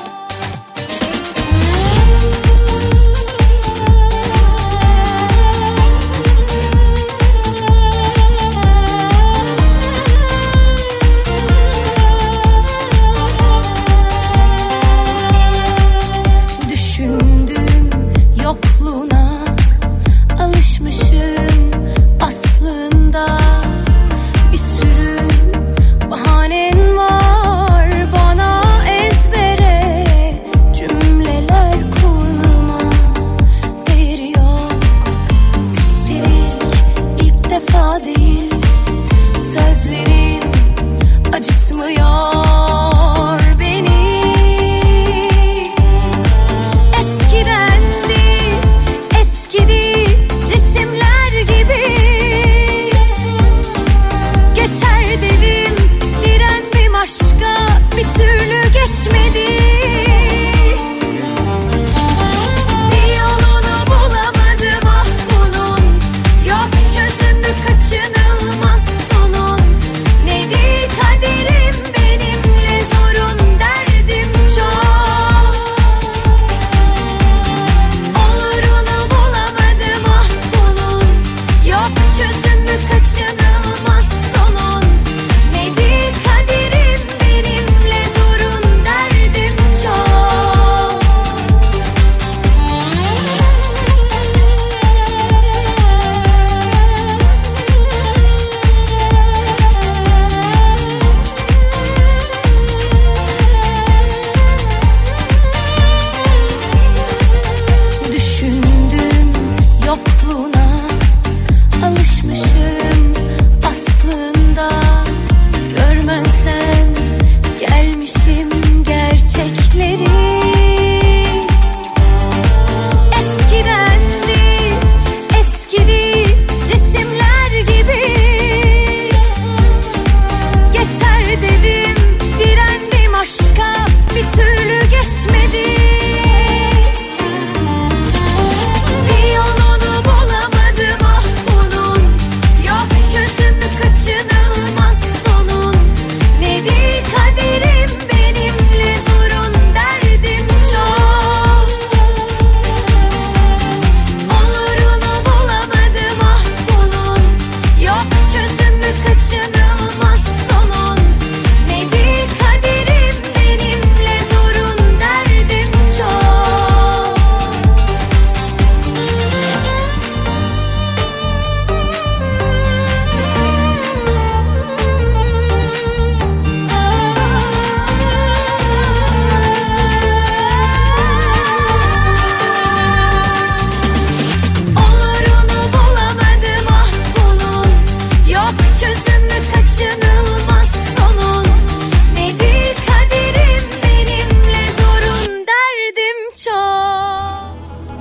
Düşündüm yokluğuna, alışmışım aslında. Bir sürü bahanen var bana ezbere cümleler kurma, değeri yok. Üstelik ilk defa değil, sözlerin acıtmıyor beni. Eskidendi, eskidi resimler gibi. Geçer dedim, direndim aşka, bir türlü geçmedi. Bir yolunu bulamadım ah bunun, yok çözümü kaçınılmaz sonun. Nedir kaderim benimle zorun, derdim çok. Olurunu bulamadım ah bunun, yok çözümü kaçınılmaz sonun. Nedir kaderim benimle zorun, derdim çok. Düşündüm yokluğuna, alışmışım aslında. Görmezden gelmişim gerçekleri. Eskidendi, eskidi resimler gibi. Geçer dedim, direndim aşka, bir türlü geçmedi. Bir yolunu bulamadım ah bunun, yok çözümü kaçınılmaz sonun. Nedir kaderim benimle zorun, derdim çok. Olurunu bulamadım ah bunun, yok çözümü kaçınılmaz sonun. Nedir kaderim benimle zorun, derdim çok. Olurunu bulamadım ah bunun, yok çözümü kaçınılmaz sonun. Nedir kaderim benimle zorun, derdim çok.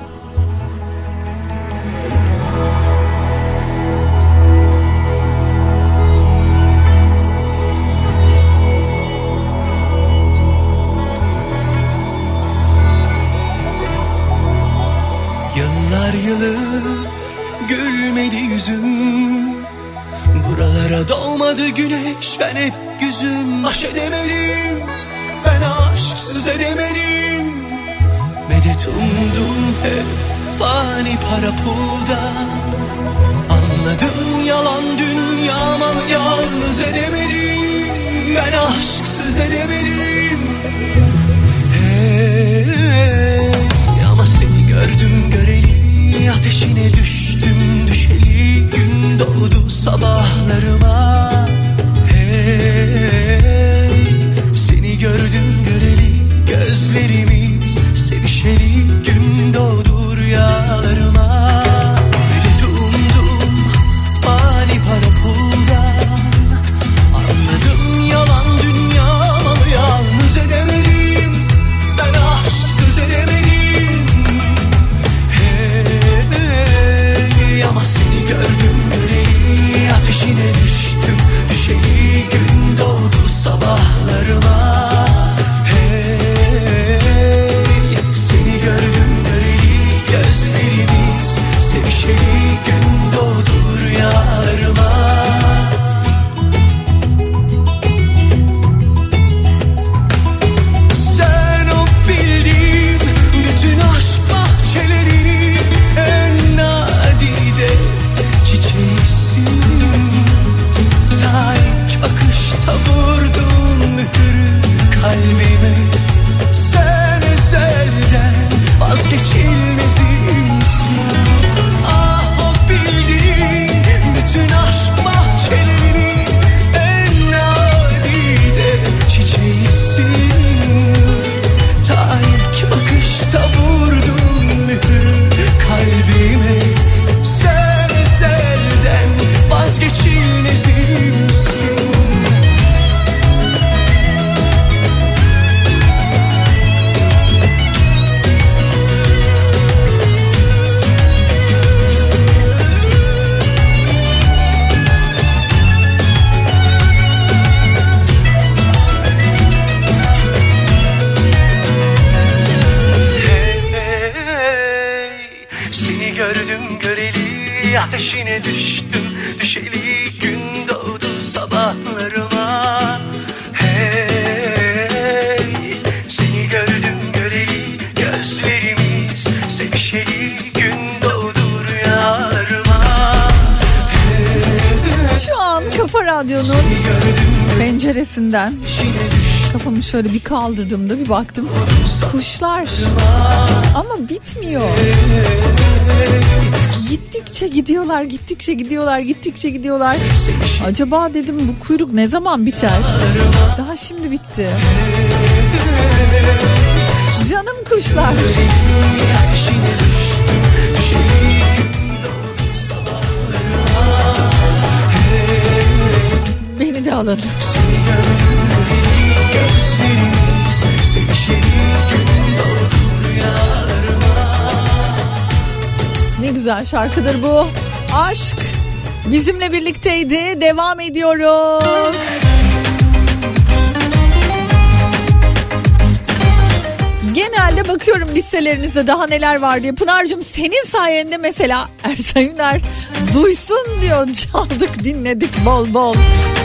Yıllar yılı gülmedi yüzüm, buralara doğmadı güneş, ben hep güzüm. Baş edemedim, ben aşksız edemedim. Medet umdum hep fani para pulda. Anladım yalan dünya malı, yalnız edemedim. Ben aşksız edemedim. Hey, ama seni gördüm göreli, ateşine düştüm düşeli. Gün doğdu sabahlarıma. Hey, seni gördüm göreli, gözlerimiz sevişeli. Gün doğdu rüyalarıma. Medet umdum fani para puldan. Anladım yalan dünya malı, yalnız edemedim. Ben aşksız edemedim. göreli, ateşine düştüm düşeli, gün doğdu sabahlarıma. Hey, seni gördüm göreli, gözlerimiz sevişeli, gün doğdu rüyalarıma. Şu an Kafa Radyo'nun penceresinden kafamı şöyle bir kaldırdığımda bir baktım, kuşlar, ama bitmiyor. Gittikçe gidiyorlar, gittikçe gidiyorlar, gittikçe gidiyorlar. Acaba dedim bu kuyruk ne zaman biter? Daha şimdi bitti. Canım kuşlar. Beni de alın. Ne güzel şarkıdır bu. Aşk bizimle birlikteydi. Devam ediyoruz. Genelde bakıyorum listelerinize daha neler var diye. Pınar'cığım senin sayende mesela Ersan Üner duysun diyor. Çaldık, dinledik bol bol.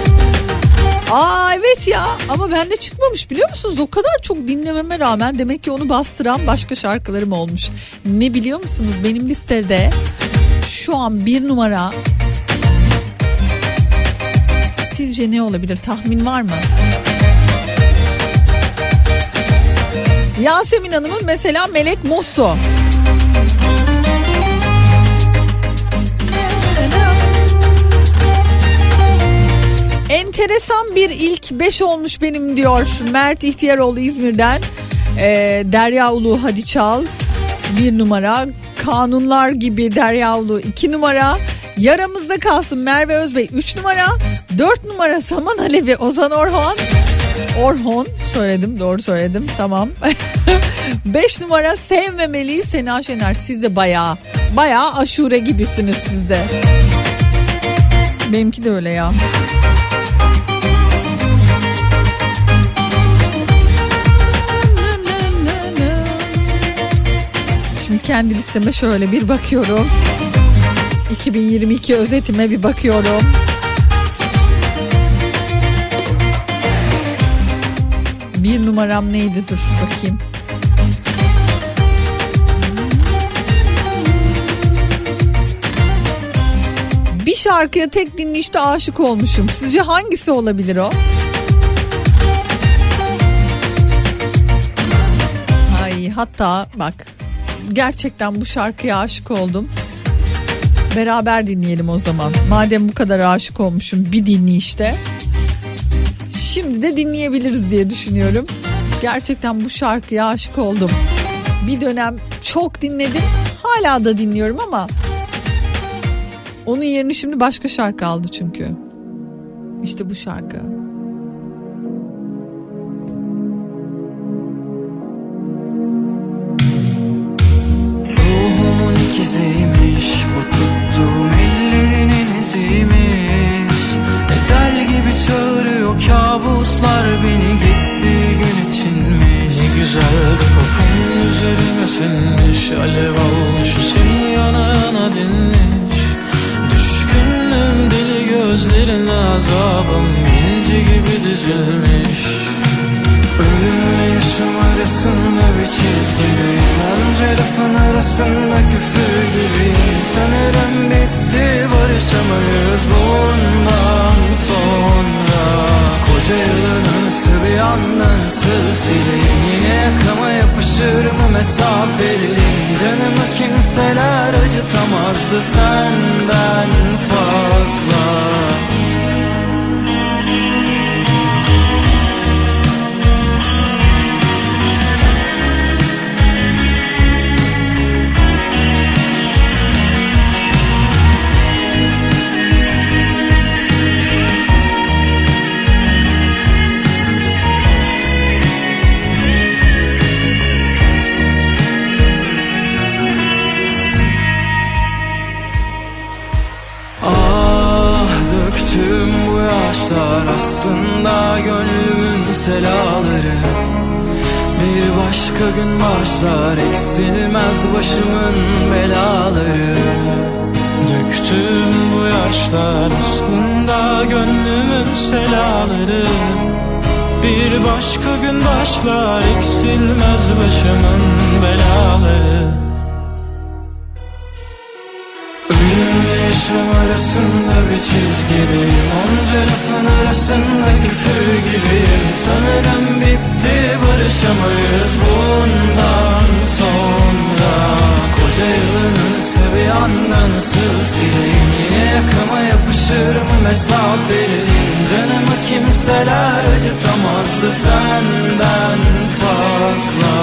Aa evet ya, ama bende çıkmamış biliyor musunuz? O kadar çok dinlememe rağmen demek ki onu bastıran başka şarkılarım olmuş. Ne biliyor musunuz? Benim listede şu an bir numara. Sizce ne olabilir? Tahmin var mı? Yasemin Hanım'ın mesela Melek Mosso. Enteresan bir ilk beş olmuş benim diyor Mert İhtiyaroğlu İzmir'den. Ee, Derya Ulu Hadi Çal bir numara. Kanunlar Gibi Derya Ulu iki numara. Yaramızda Kalsın Merve Özbey üç numara. dört numara Saman Alevi Ozan Orhon. Orhon söyledim, doğru söyledim, tamam. beş numara Sevmemeliyiz Sena Şener. Siz de bayağı bayağı aşure gibisiniz siz de. Benimki de öyle ya. Şimdi kendi listeme şöyle bir bakıyorum. iki bin yirmi iki özetime bir bakıyorum. Bir numaram neydi? Dur bakayım. Bir şarkıya tek dinleyişte aşık olmuşum. Sizce hangisi olabilir o? Ay hatta bak, gerçekten bu şarkıya aşık oldum. Beraber dinleyelim o zaman. Madem bu kadar aşık olmuşum bir dinleyişte. Şimdi de dinleyebiliriz diye düşünüyorum. Gerçekten bu şarkıya aşık oldum. Bir dönem çok dinledim. Hala da dinliyorum ama onun yerini şimdi başka şarkı aldı çünkü. İşte bu şarkı. Ruhumun ikiziymiş bu tuttuğum ellerinin iziymiş. Ecel gibi çağırıyor kabuslar beni gittiği gün içinmiş. Ne güzel kokun üzerime sinmiş, alev olmuş sim yana yana dinmiş. Düşkünlüğüm deli gözlerine azabım inci gibi dizilmiş. Ölümle yaşam arasında bir çizgideyim, onca lafın arasında küfür gibiyim. Sanırım bitti, barışamayız bundan sonra. Koca yılın anısı bir anda nasıl sileyim? Yine yakama yapışır mı mesafeliyim? Canımı kimseler acıtamazdı senden fazla. Aslında gönlümün selaları, bir başka gün başlar, eksilmez başımın belaları. Döktüğüm bu yaşlar aslında gönlümün selaları. Bir başka gün başlar, eksilmez başımın belaları. Ölümle yaşam arasında bir çizgideyim, onca lafın arasında küfür gibiyim. Sanırım bitti, barışamayız bundan sonra. Koca yılını ise bir anda nasıl sileyim? Yine yakama yapışır mı mesafeliyim? Canımı kimseler acıtamazdı senden fazla.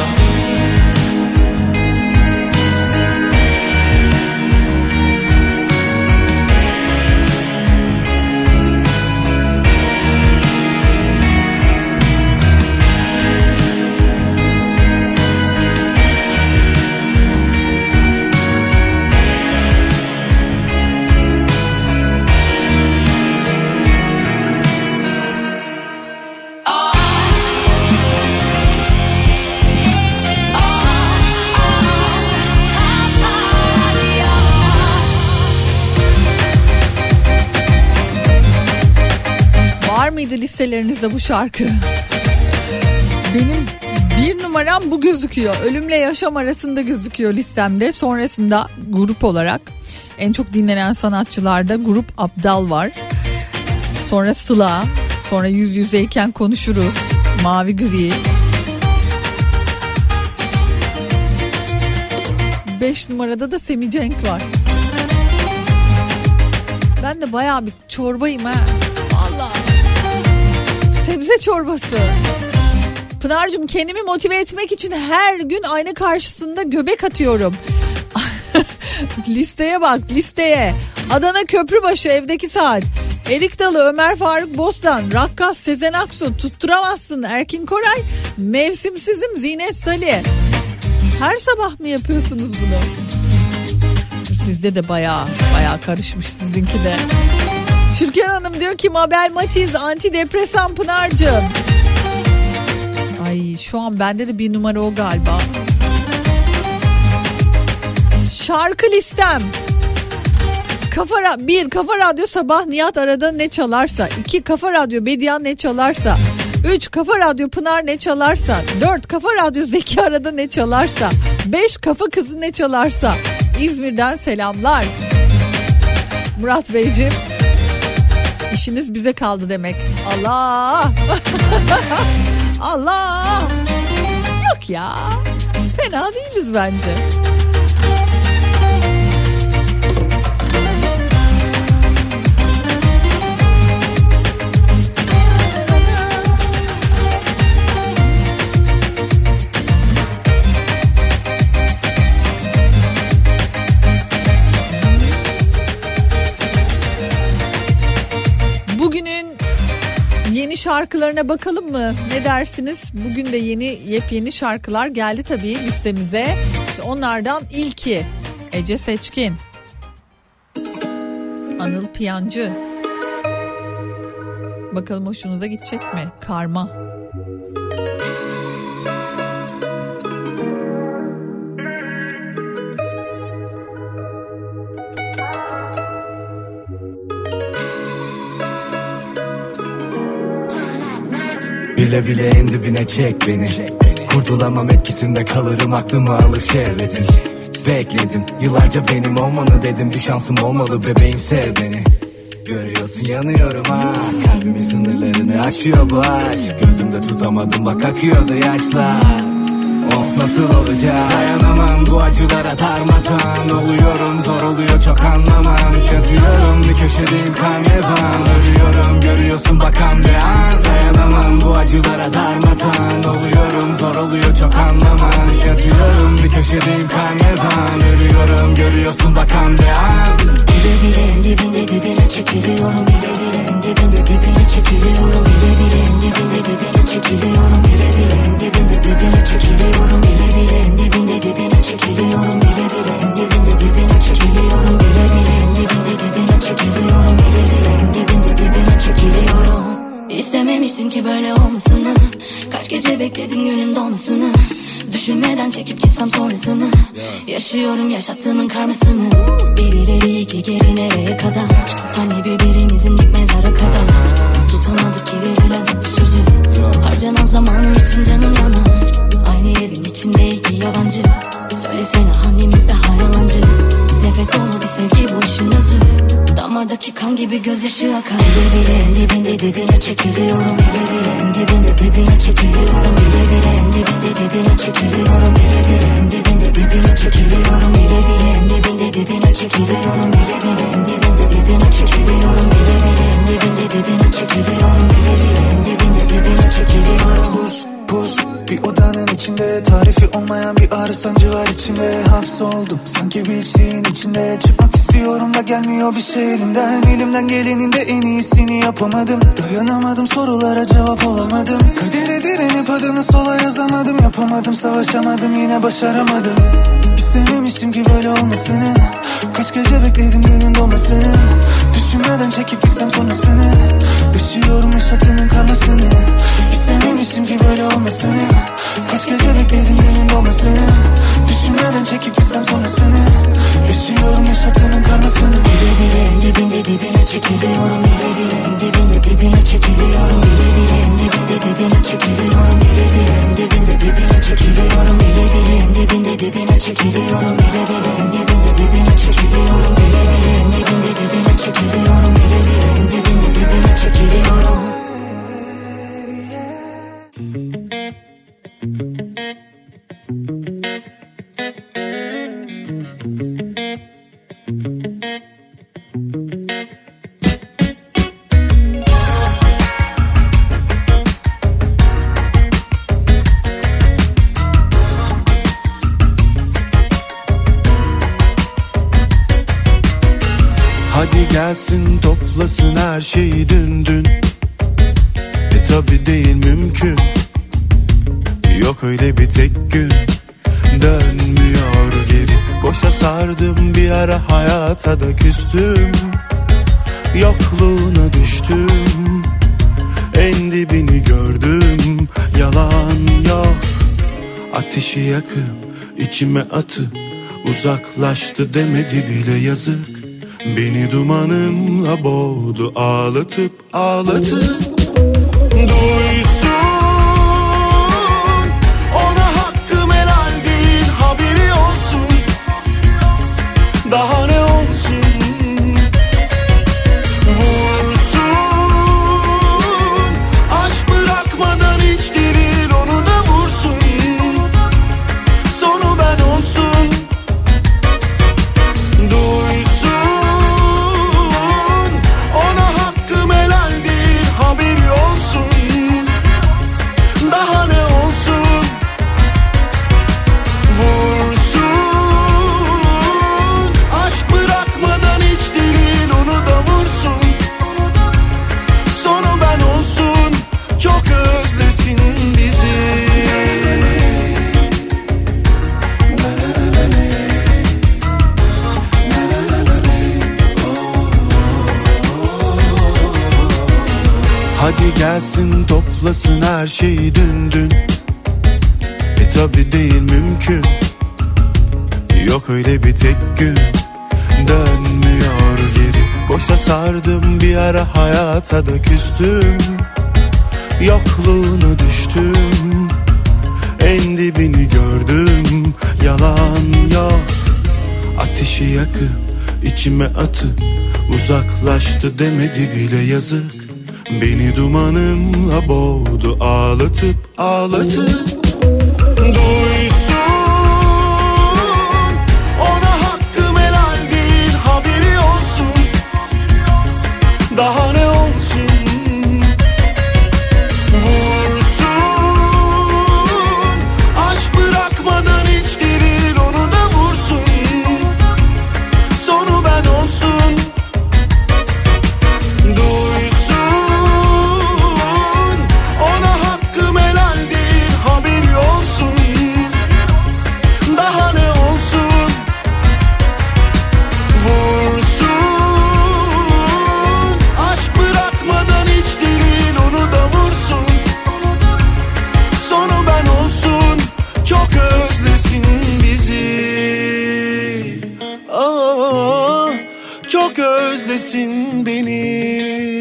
Var mıydı listelerinizde bu şarkı? Benim bir numaram bu gözüküyor. Ölümle yaşam arasında gözüküyor listemde. Sonrasında grup olarak en çok dinlenen sanatçılarda Grup Abdal var. Sonra Sıla. Sonra Yüz Yüzeyken Konuşuruz. Mavi Gri. Beş numarada da Semih Cenk var. Ben de bayağı bir çorbayım ha. Vallahi. Sebze çorbası. Pınar'cığım, kendimi motive etmek için her gün ayna karşısında göbek atıyorum. Listeye bak, listeye. Adana Köprübaşı, Evdeki Saat. Erik Dalı, Ömer Faruk Bostan, Rakkas, Sezen Aksu, Tutturamazsın, Erkin Koray, Mevsimsizim, Zinet Salih. Her sabah mı yapıyorsunuz bunu? Sizde de bayağı bayağı karışmış sizinki de. Türkan Hanım diyor ki Mabel Matiz, antidepresan Pınar'cığım. Ay şu an bende de bir numara o galiba. Şarkı listem. Kafa Ra- bir Kafa Radyo sabah Nihat arada ne çalarsa. iki Kafa Radyo Bediyan ne çalarsa. üç Kafa Radyo Pınar ne çalarsa. dört Kafa Radyo Zeki arada ne çalarsa. beş Kafa Kızı ne çalarsa. İzmir'den selamlar. Murat Beyciğim, işiniz bize kaldı demek. Allah. Allah. Yok ya. Fena değiliz bence. Bugünün yeni şarkılarına bakalım mı? Ne dersiniz? Bugün de yeni yepyeni şarkılar geldi tabii listemize. İşte onlardan ilki Ece Seçkin, Anıl Piyancı. Bakalım hoşunuza gidecek mi? Karma. Bile bile en dibine çek beni. Kurtulamam etkisinde kalırım, aklımı alır şehvetin. Bekledim yıllarca benim olmanı, dedim bir şansım olmalı bebeğim, sev beni. Görüyorsun yanıyorum ha, kalbimin sınırlarını aşıyor bu aşk. Gözümde tutamadım bak akıyordu yaşlar. Of nasıl olacak, dayanamam bu acılara darmadan. Oluyorum zor oluyor çok anlamam. Yazıyorum bir köşedeyim karnevan. Ölüyorum görüyorsun bakan bir an. Dayanamam bu acılara darmadan. Oluyorum zor oluyor çok anlamam. Yazıyorum bir köşedeyim karnevan. Ölüyorum görüyorsun bakan bir an. Bile bile en dibine dibine çekiliyorum. Bile bile en dibinde dibine çekiliyorum. Bile bile en dibinde dibine çekiliyorum. Bile bile en dibinde dibine çekiliyorum. Bile bile en dibinde dibine çekiliyorum. Bile bile en dibinde dibine çekiliyorum. Bile bile en dibinde dibine çekiliyorum. Bile bile en dibinde dibine çekiliyorum. İstememiştim ki böyle olmasını. Kaç gece bekledim gönlüm dolmasını. Düşünmeden çekip gitsem sonrasını, yaşıyorum yaşattığımın karmasını. Birileri iki geri nereye kadar, hani birbirimizin dik mezara kadar. Tutamadık ki verilen bir sözü, harcanan zamanım için canım yanar. Aynı evin içinde iki yabancı, söylesene hangimiz daha yalancı. Nefret dolu bir sevgi bu işin özü, damardaki kan gibi gözyaşı akar. Bile bile en dibinde dibine çekiliyorum, bile bile en dibinde dibine çekiliyorum, bile bile en dibinde dibine çekiliyorum, bile bile en dibinde dibine çekiliyorum, bile bile en dibinde dibine çekiliyorum, bile bile en dibinde dibine çekiliyorum, bile bile en dibinde dibine çekiliyorum, bile bile en dibinde dibine çekiliyorum. Sus pus bir odanın içinde, tarifi olmayan bir ağrı sancı var içimde. Hapsoldum sanki bir şeyin içinde, çıkmak istiyorum da gelmiyor bir şey elimden. Elimden gelenin de en iyisini yapamadım, dayanamadım sorulara cevap olamadım. Kadere direnip adını sola yazamadım, yapamadım savaşamadım yine başaramadım. İstememiştim ki böyle olmasını, kaç gece bekledim günün doğmasını. Düşünmeden çekip gitsem sonrasını, yaşıyorum yaşattığının karmasını. İstememiştim ki böyle olmasını, kaç gece bekledim günün doğmasını. Düşünmeden çekip gitsem sonrasını, yaşıyorum yaşattığının karmasını. Bile bile en dibinde dibine çekiliyorum, bile bile en dibinde dibine çekiliyorum, bile bile en dibinde dibine çekiliyorum, bile bile en dibinde dibine çekiliyorum, bile bile en dibinde dibine çekiliyorum, bile bile en dibinde dibine çekiliyorum, bile bile en dibinde dibine çekiliyorum, bile bile en dibinde dibine çekiliyorum. Hadi gelsin toplasın her şeyi dün dün. E tabi değil mümkün, yok öyle bir tek gün. Dönmüyor geri, boşa sardım bir ara, hayata da küstüm. Yokluğuna düştüm, en dibini gördüm. Yalan yok, ateşi yakıp içime atıp uzaklaştı demedi bile yazık. Beni dumanımla boğdu, ağlatıp ağlatıp. Duysun, ona hakkım helal değil, haberi olsun. Daha ne olsun? Vursun, aşk bırakmadan hiç diril, onu da vursun. Sonu ben olsun. Duysun, daha ne olsun? Vursun, aşk bırakmadan hiç diril, onu da vursun. Sonu ben olsun, çok özlesin bizi. Hadi gelsin toplasın her şeyi dün dün. E tabi değil mümkün, yok öyle bir tek gün. Dönmüyor geri, boşa sardım bir ara, hayata da küstüm. Yokluğuna düştüm, en dibini gördüm. Yalan yok, ateşi yakıp içime atıp uzaklaştı demedi bile yazık. Beni dumanımla boğdu, ağlatıp ağlatıp. Duysun, ona hakkım helal değil, haberi olsun. Daha ne olsun? Vursun, aşk bırakmadan hiç diril, onu da vursun. Sonu ben olsun. Duysun, ona hakkım helal değil, haberi olsun. neredesin benim?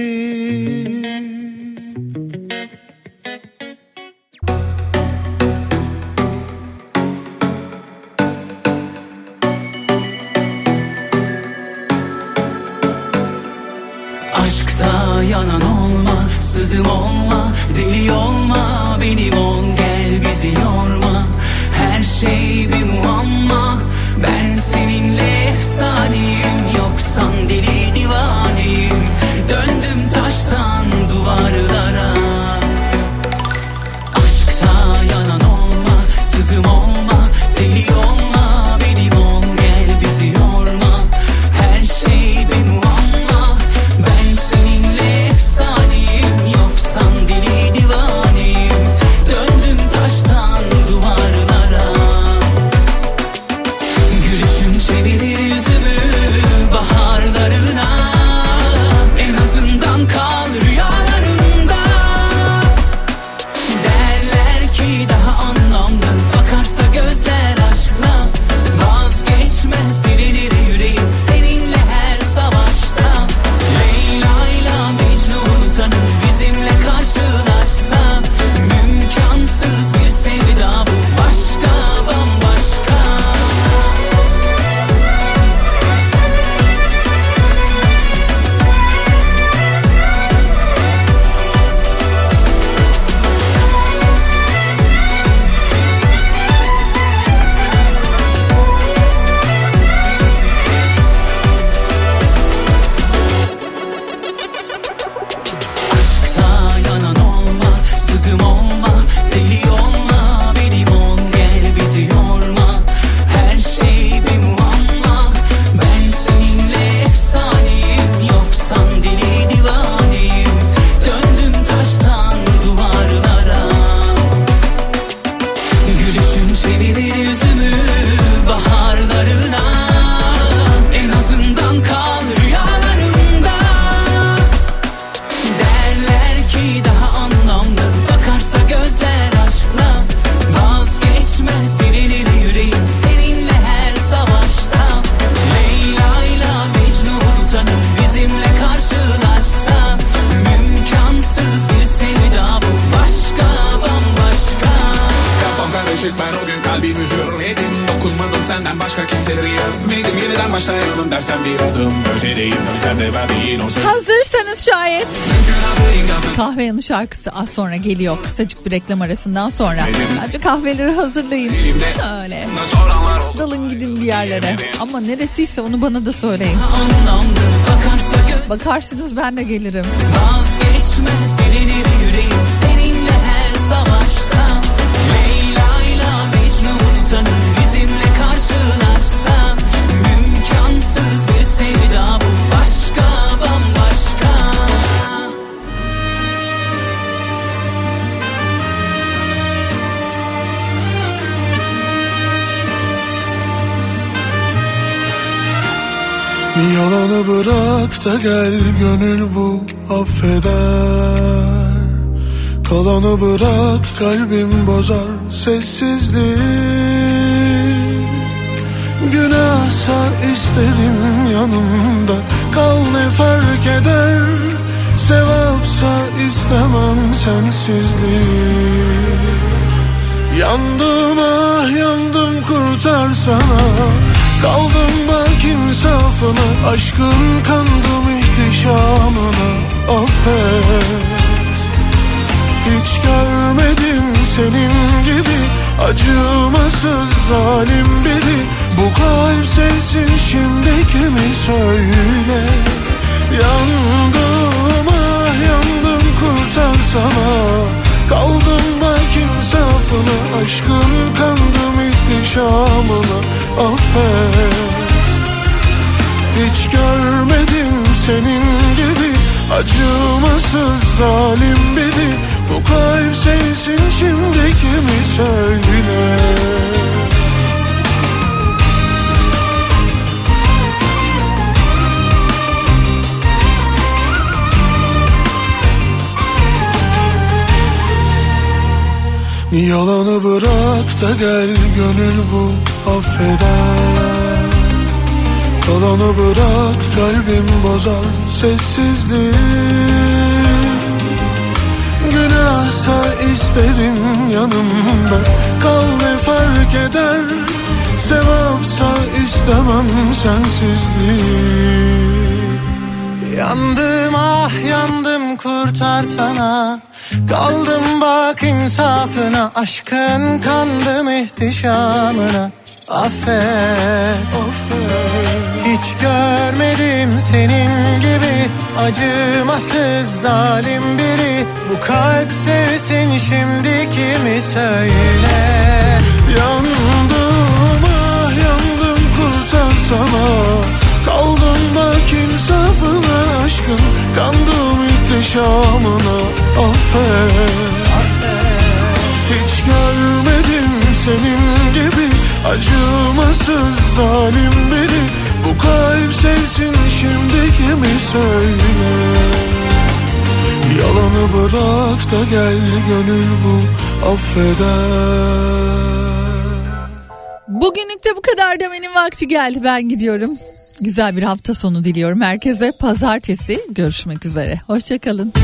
Aşkta yanan olma, sızım olma, deli olma, benim ol, gel bizi yorma. Her şey bir muamma, ben seninle efsaneyim, yoksan deli divaneyim. Döndüm taştan duvarlara. Aşkta yanan olma, sızım olma, deli olma, benim ol, gel bizi yorma. Her şey bir muamma, ben seninle efsaneyim, yoksan deli divaneyim. Döndüm taştan duvarlara. Gülüşün çevirir yüzümü baharlarına. En azından kal rüyalarında. Derler ki daha anlamlı bakarsa gözler aşkla. Vazgeçmez dirilir yüreğim seninle her savaşta. Leyla'yla Mecnun'u tanır bizimle karşılaşsan. Mümkansız bir sevda bu, başka bambaşka. Aşkta yanan olma, sızım olma, deli olma, benim ol, gel bizi yorma. Her şey bir muamma, ben seninle efsaneyim, yoksan deli divaneyim. Döndüm taştan duvarlara. Gülüşün çevirir yüzümü baharlarına. En azından kal rüyalarında. Derler ki daha anlamlı bakarsa gözler aşkla. Vazgeçmez dirilir yüreğim seninle her savaşta. Leyla'yla Mecnun'u tanır bizimle karşılaşsan. Mümkansız bir sevda bu, başka bambaşka. Kafam karışık, ben o gün kalbimi mühürledim. Dokunmadım senden başka kimseleri yapmadım. Yeniden başlayalım dersen bir adım ötedeyim. Sen de verdiğin o söz. Hazırsanız şayet. Kahve Yanı şarkısı az sonra geliyor. Kısacık bir reklam arasından sonra. Bence kahveleri hazırlayın. Şöyle. Dalın gidin bir yerlere. Ama neresiyse onu bana da söyleyin. Bakarsınız ben de gelirim. Vazgeçmez dirilir yüreğim seninle her savaşta. Leyla'yla Mecnun'u tanır bizimle karşılaşsan. Mümkansız bir sevda bu, başka bambaşka. Yalanı bırak da gel, gönül bu affeder. Kalanı bırak, kalbim bozar sessizlik. Günahsa isterim yanımda, kal ne fark eder. Sevapsa istemem sensizlik. Yandım ah yandım, kurtarsana. Kaldım bak insafına, aşkın kandım ihtişamına. Affet. Hiç görmedim senin gibi acımasız zalim biri. Bu kalp sensin, şimdi kimi söyle. Yandım ah yandım, kurtarsana. Kaldım bak insafına, aşkın kandım ihtişamına. Affet. Hiç görmedim senin gibi acımasız zalim biri. Bu kalp sensin, şimdi kimi söyle. Yalanı bırak da gel, gönül bu affeder. Yalanı bırak, kalbim bozar sessizliği. Günahsa isterim yanımda kal, ne fark eder? Sevapsa istemem sensizliği. Yandım ah yandım, kurtarsana. Kaldım bak insafına, aşkın kandım ihtişamına. Affet, affet. Hiç görmedim senin gibi acımasız zalim biri. Bu kalp sevsin şimdi kimi söyle. Yandım ah yandım, kurtarsana. Kaldım bak insafına, aşkın kandım ihtişamına. Affet, affet. Hiç görmedim senin gibi acımasız zalim biri. Bu kalp sevsin şimdi kimi söyle. Yalanı bırak da gel, gönül bu affeder. Bugünlük de bu kadar demenin vakti geldi, ben gidiyorum. Güzel bir hafta sonu diliyorum herkese. Pazartesi görüşmek üzere. Hoşçakalın.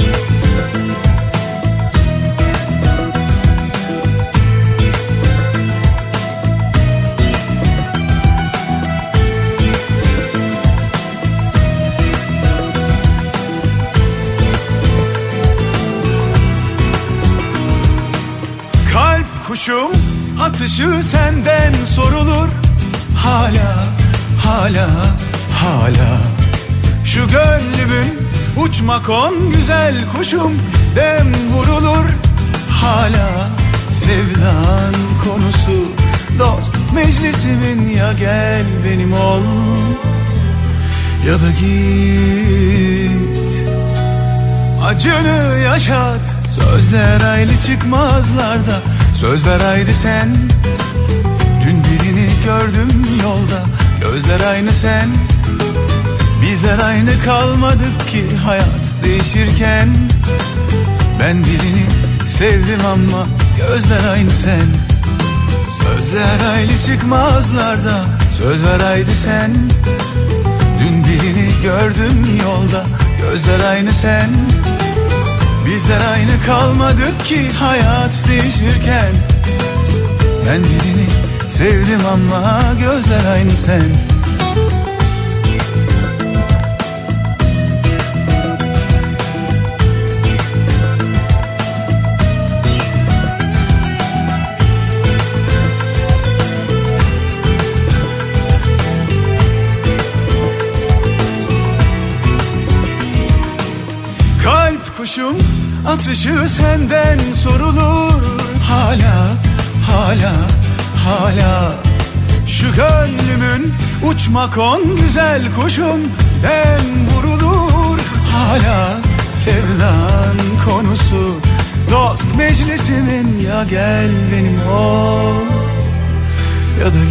Kalp kuşum atışı senden sorulur. Hala, hala, hala. Şu gönlümün uçmak on güzel kuşum, dem vurulur. Hala sevdan konusu, dost meclisimin, ya gel benim ol ya da git. Acını yaşat, sözler aylı çıkmazlarda. Söz ver haydi sen. Dün birini gördüm yolda, gözler aynı sen. Bizler aynı kalmadık ki hayat değişirken. Ben birini sevdim ama gözler aynı sen. Sözler aylı çıkmazlarda. Söz ver haydi sen. Dün birini gördüm yolda, gözler aynı sen. Bizler aynı kalmadık ki hayat değişirken. Ben birini sevdim ama gözler aynı sen. Kalp kuşum atışı senden sorulur. Hala, hala, hala. Şu gönlümün uçmak on güzel kuşum, dem vurulur. Hala sevdan konusu, dost meclisimin, ya gel benim ol ya da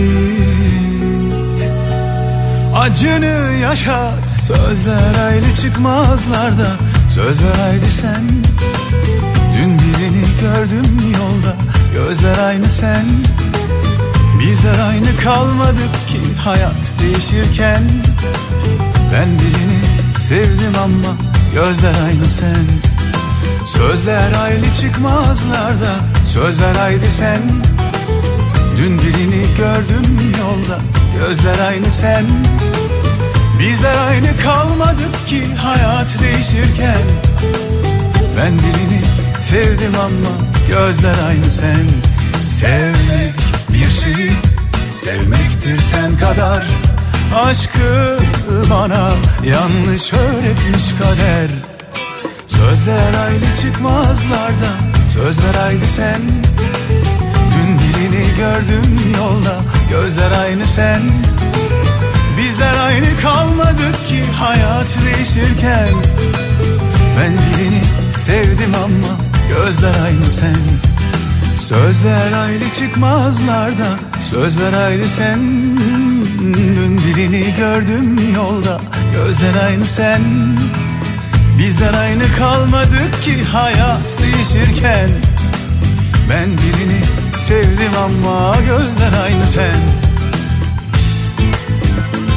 git. Acını yaşat, sözler ayrı çıkmazlarda. Söz ver haydi sen. Dün birini gördüm yolda, gözler aynı sen. Bizler aynı kalmadık ki hayat değişirken. Ben birini sevdim ama gözler aynı sen. Sözler ayrı çıkmazlarda. Söz ver haydi sen. Dün birini gördüm yolda, gözler aynı sen. Bizler aynı kalmadık ki hayat değişirken. Ben birini sevdim ama gözler aynı sen. Sevmek bir şey, sevmektir sen kadar. Aşkı bana yanlış öğretmiş kader. Sözler aynı çıkmazlarda. Sözler aynı sen. Dün birini gördüm yolda, gözler aynı sen. Bizler aynı kalmadık ki hayat değişirken. Ben birini sevdim ama gözler aynı sen. Sözler ayrı çıkmazlarda. Söz ver ayrı sen. Dün birini gördüm yolda, gözler aynı sen. Bizler aynı kalmadık ki hayat değişirken. Ben birini sevdim ama gözler aynı sen.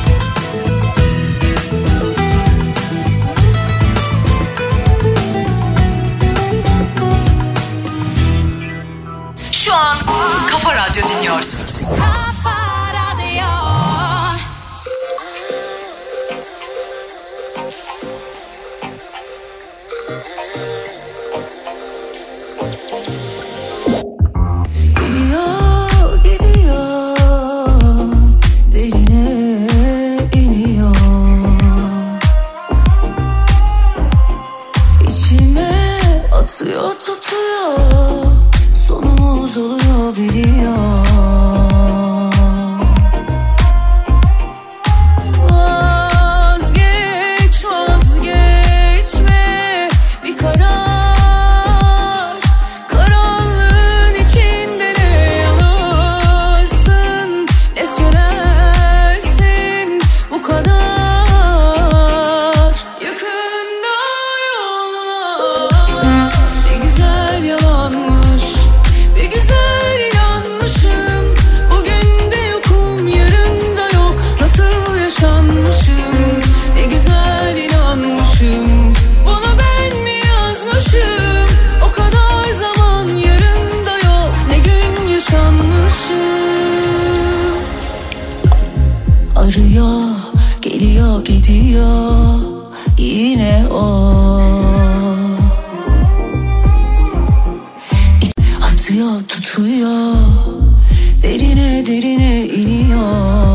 Radyo'dasınız. Tutuyor, sonumuz oluyor biliyor. Vazgeç, vazgeçme bir karar. Karanlığın içinde ne yanarsın, ne söylersin bu kadar. Yakında yollar. Ne güzel yalanmış, bir güzel inanmışım. Bugün de yokum, yarın da yok. Nasıl yaşanmışım, ne güzel inanmışım. Bunu ben mi yazmışım? O kadar zaman, yarın da yok. Ne gün yaşanmışım. Arıyor, geliyor, gidiyor yine o. Atıyor, tutuyor, derine derine iniyor.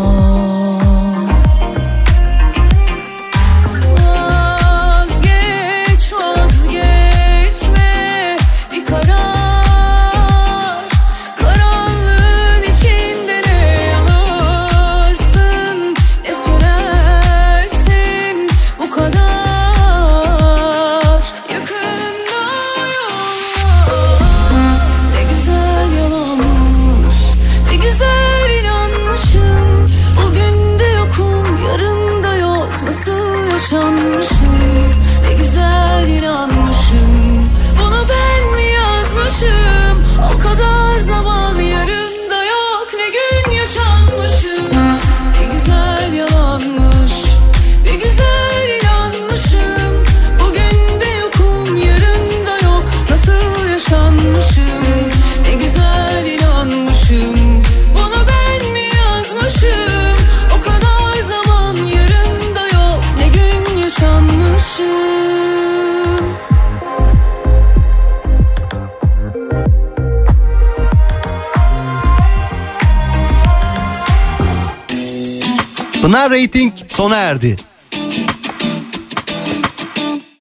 Vazgeç, vazgeçme bir karar. Karanlığın içinde ne yanarsın, ne söylersin bu kadar. Yakında yollar. Ne güzel yalanmış, bir güzel inanmışım. Bugün de yokum, yarın da yok. Nasıl yaşanmışım, ne güzel inanmışım. Bunu ben mi yazmışım? O kadar zaman, yarın da yok. Ne gün yaşanmışım. Ne güzel yalanmış, bir güzel inanmışım. Bugün de yokum, yarın da yok. Nasıl yaşanmışım, ne güzel inanmışım. Bunu ben mi yazmışım? O kadar zaman, yarın da yok. Ne gün yaşanmışım. Pınar Rating sona erdi.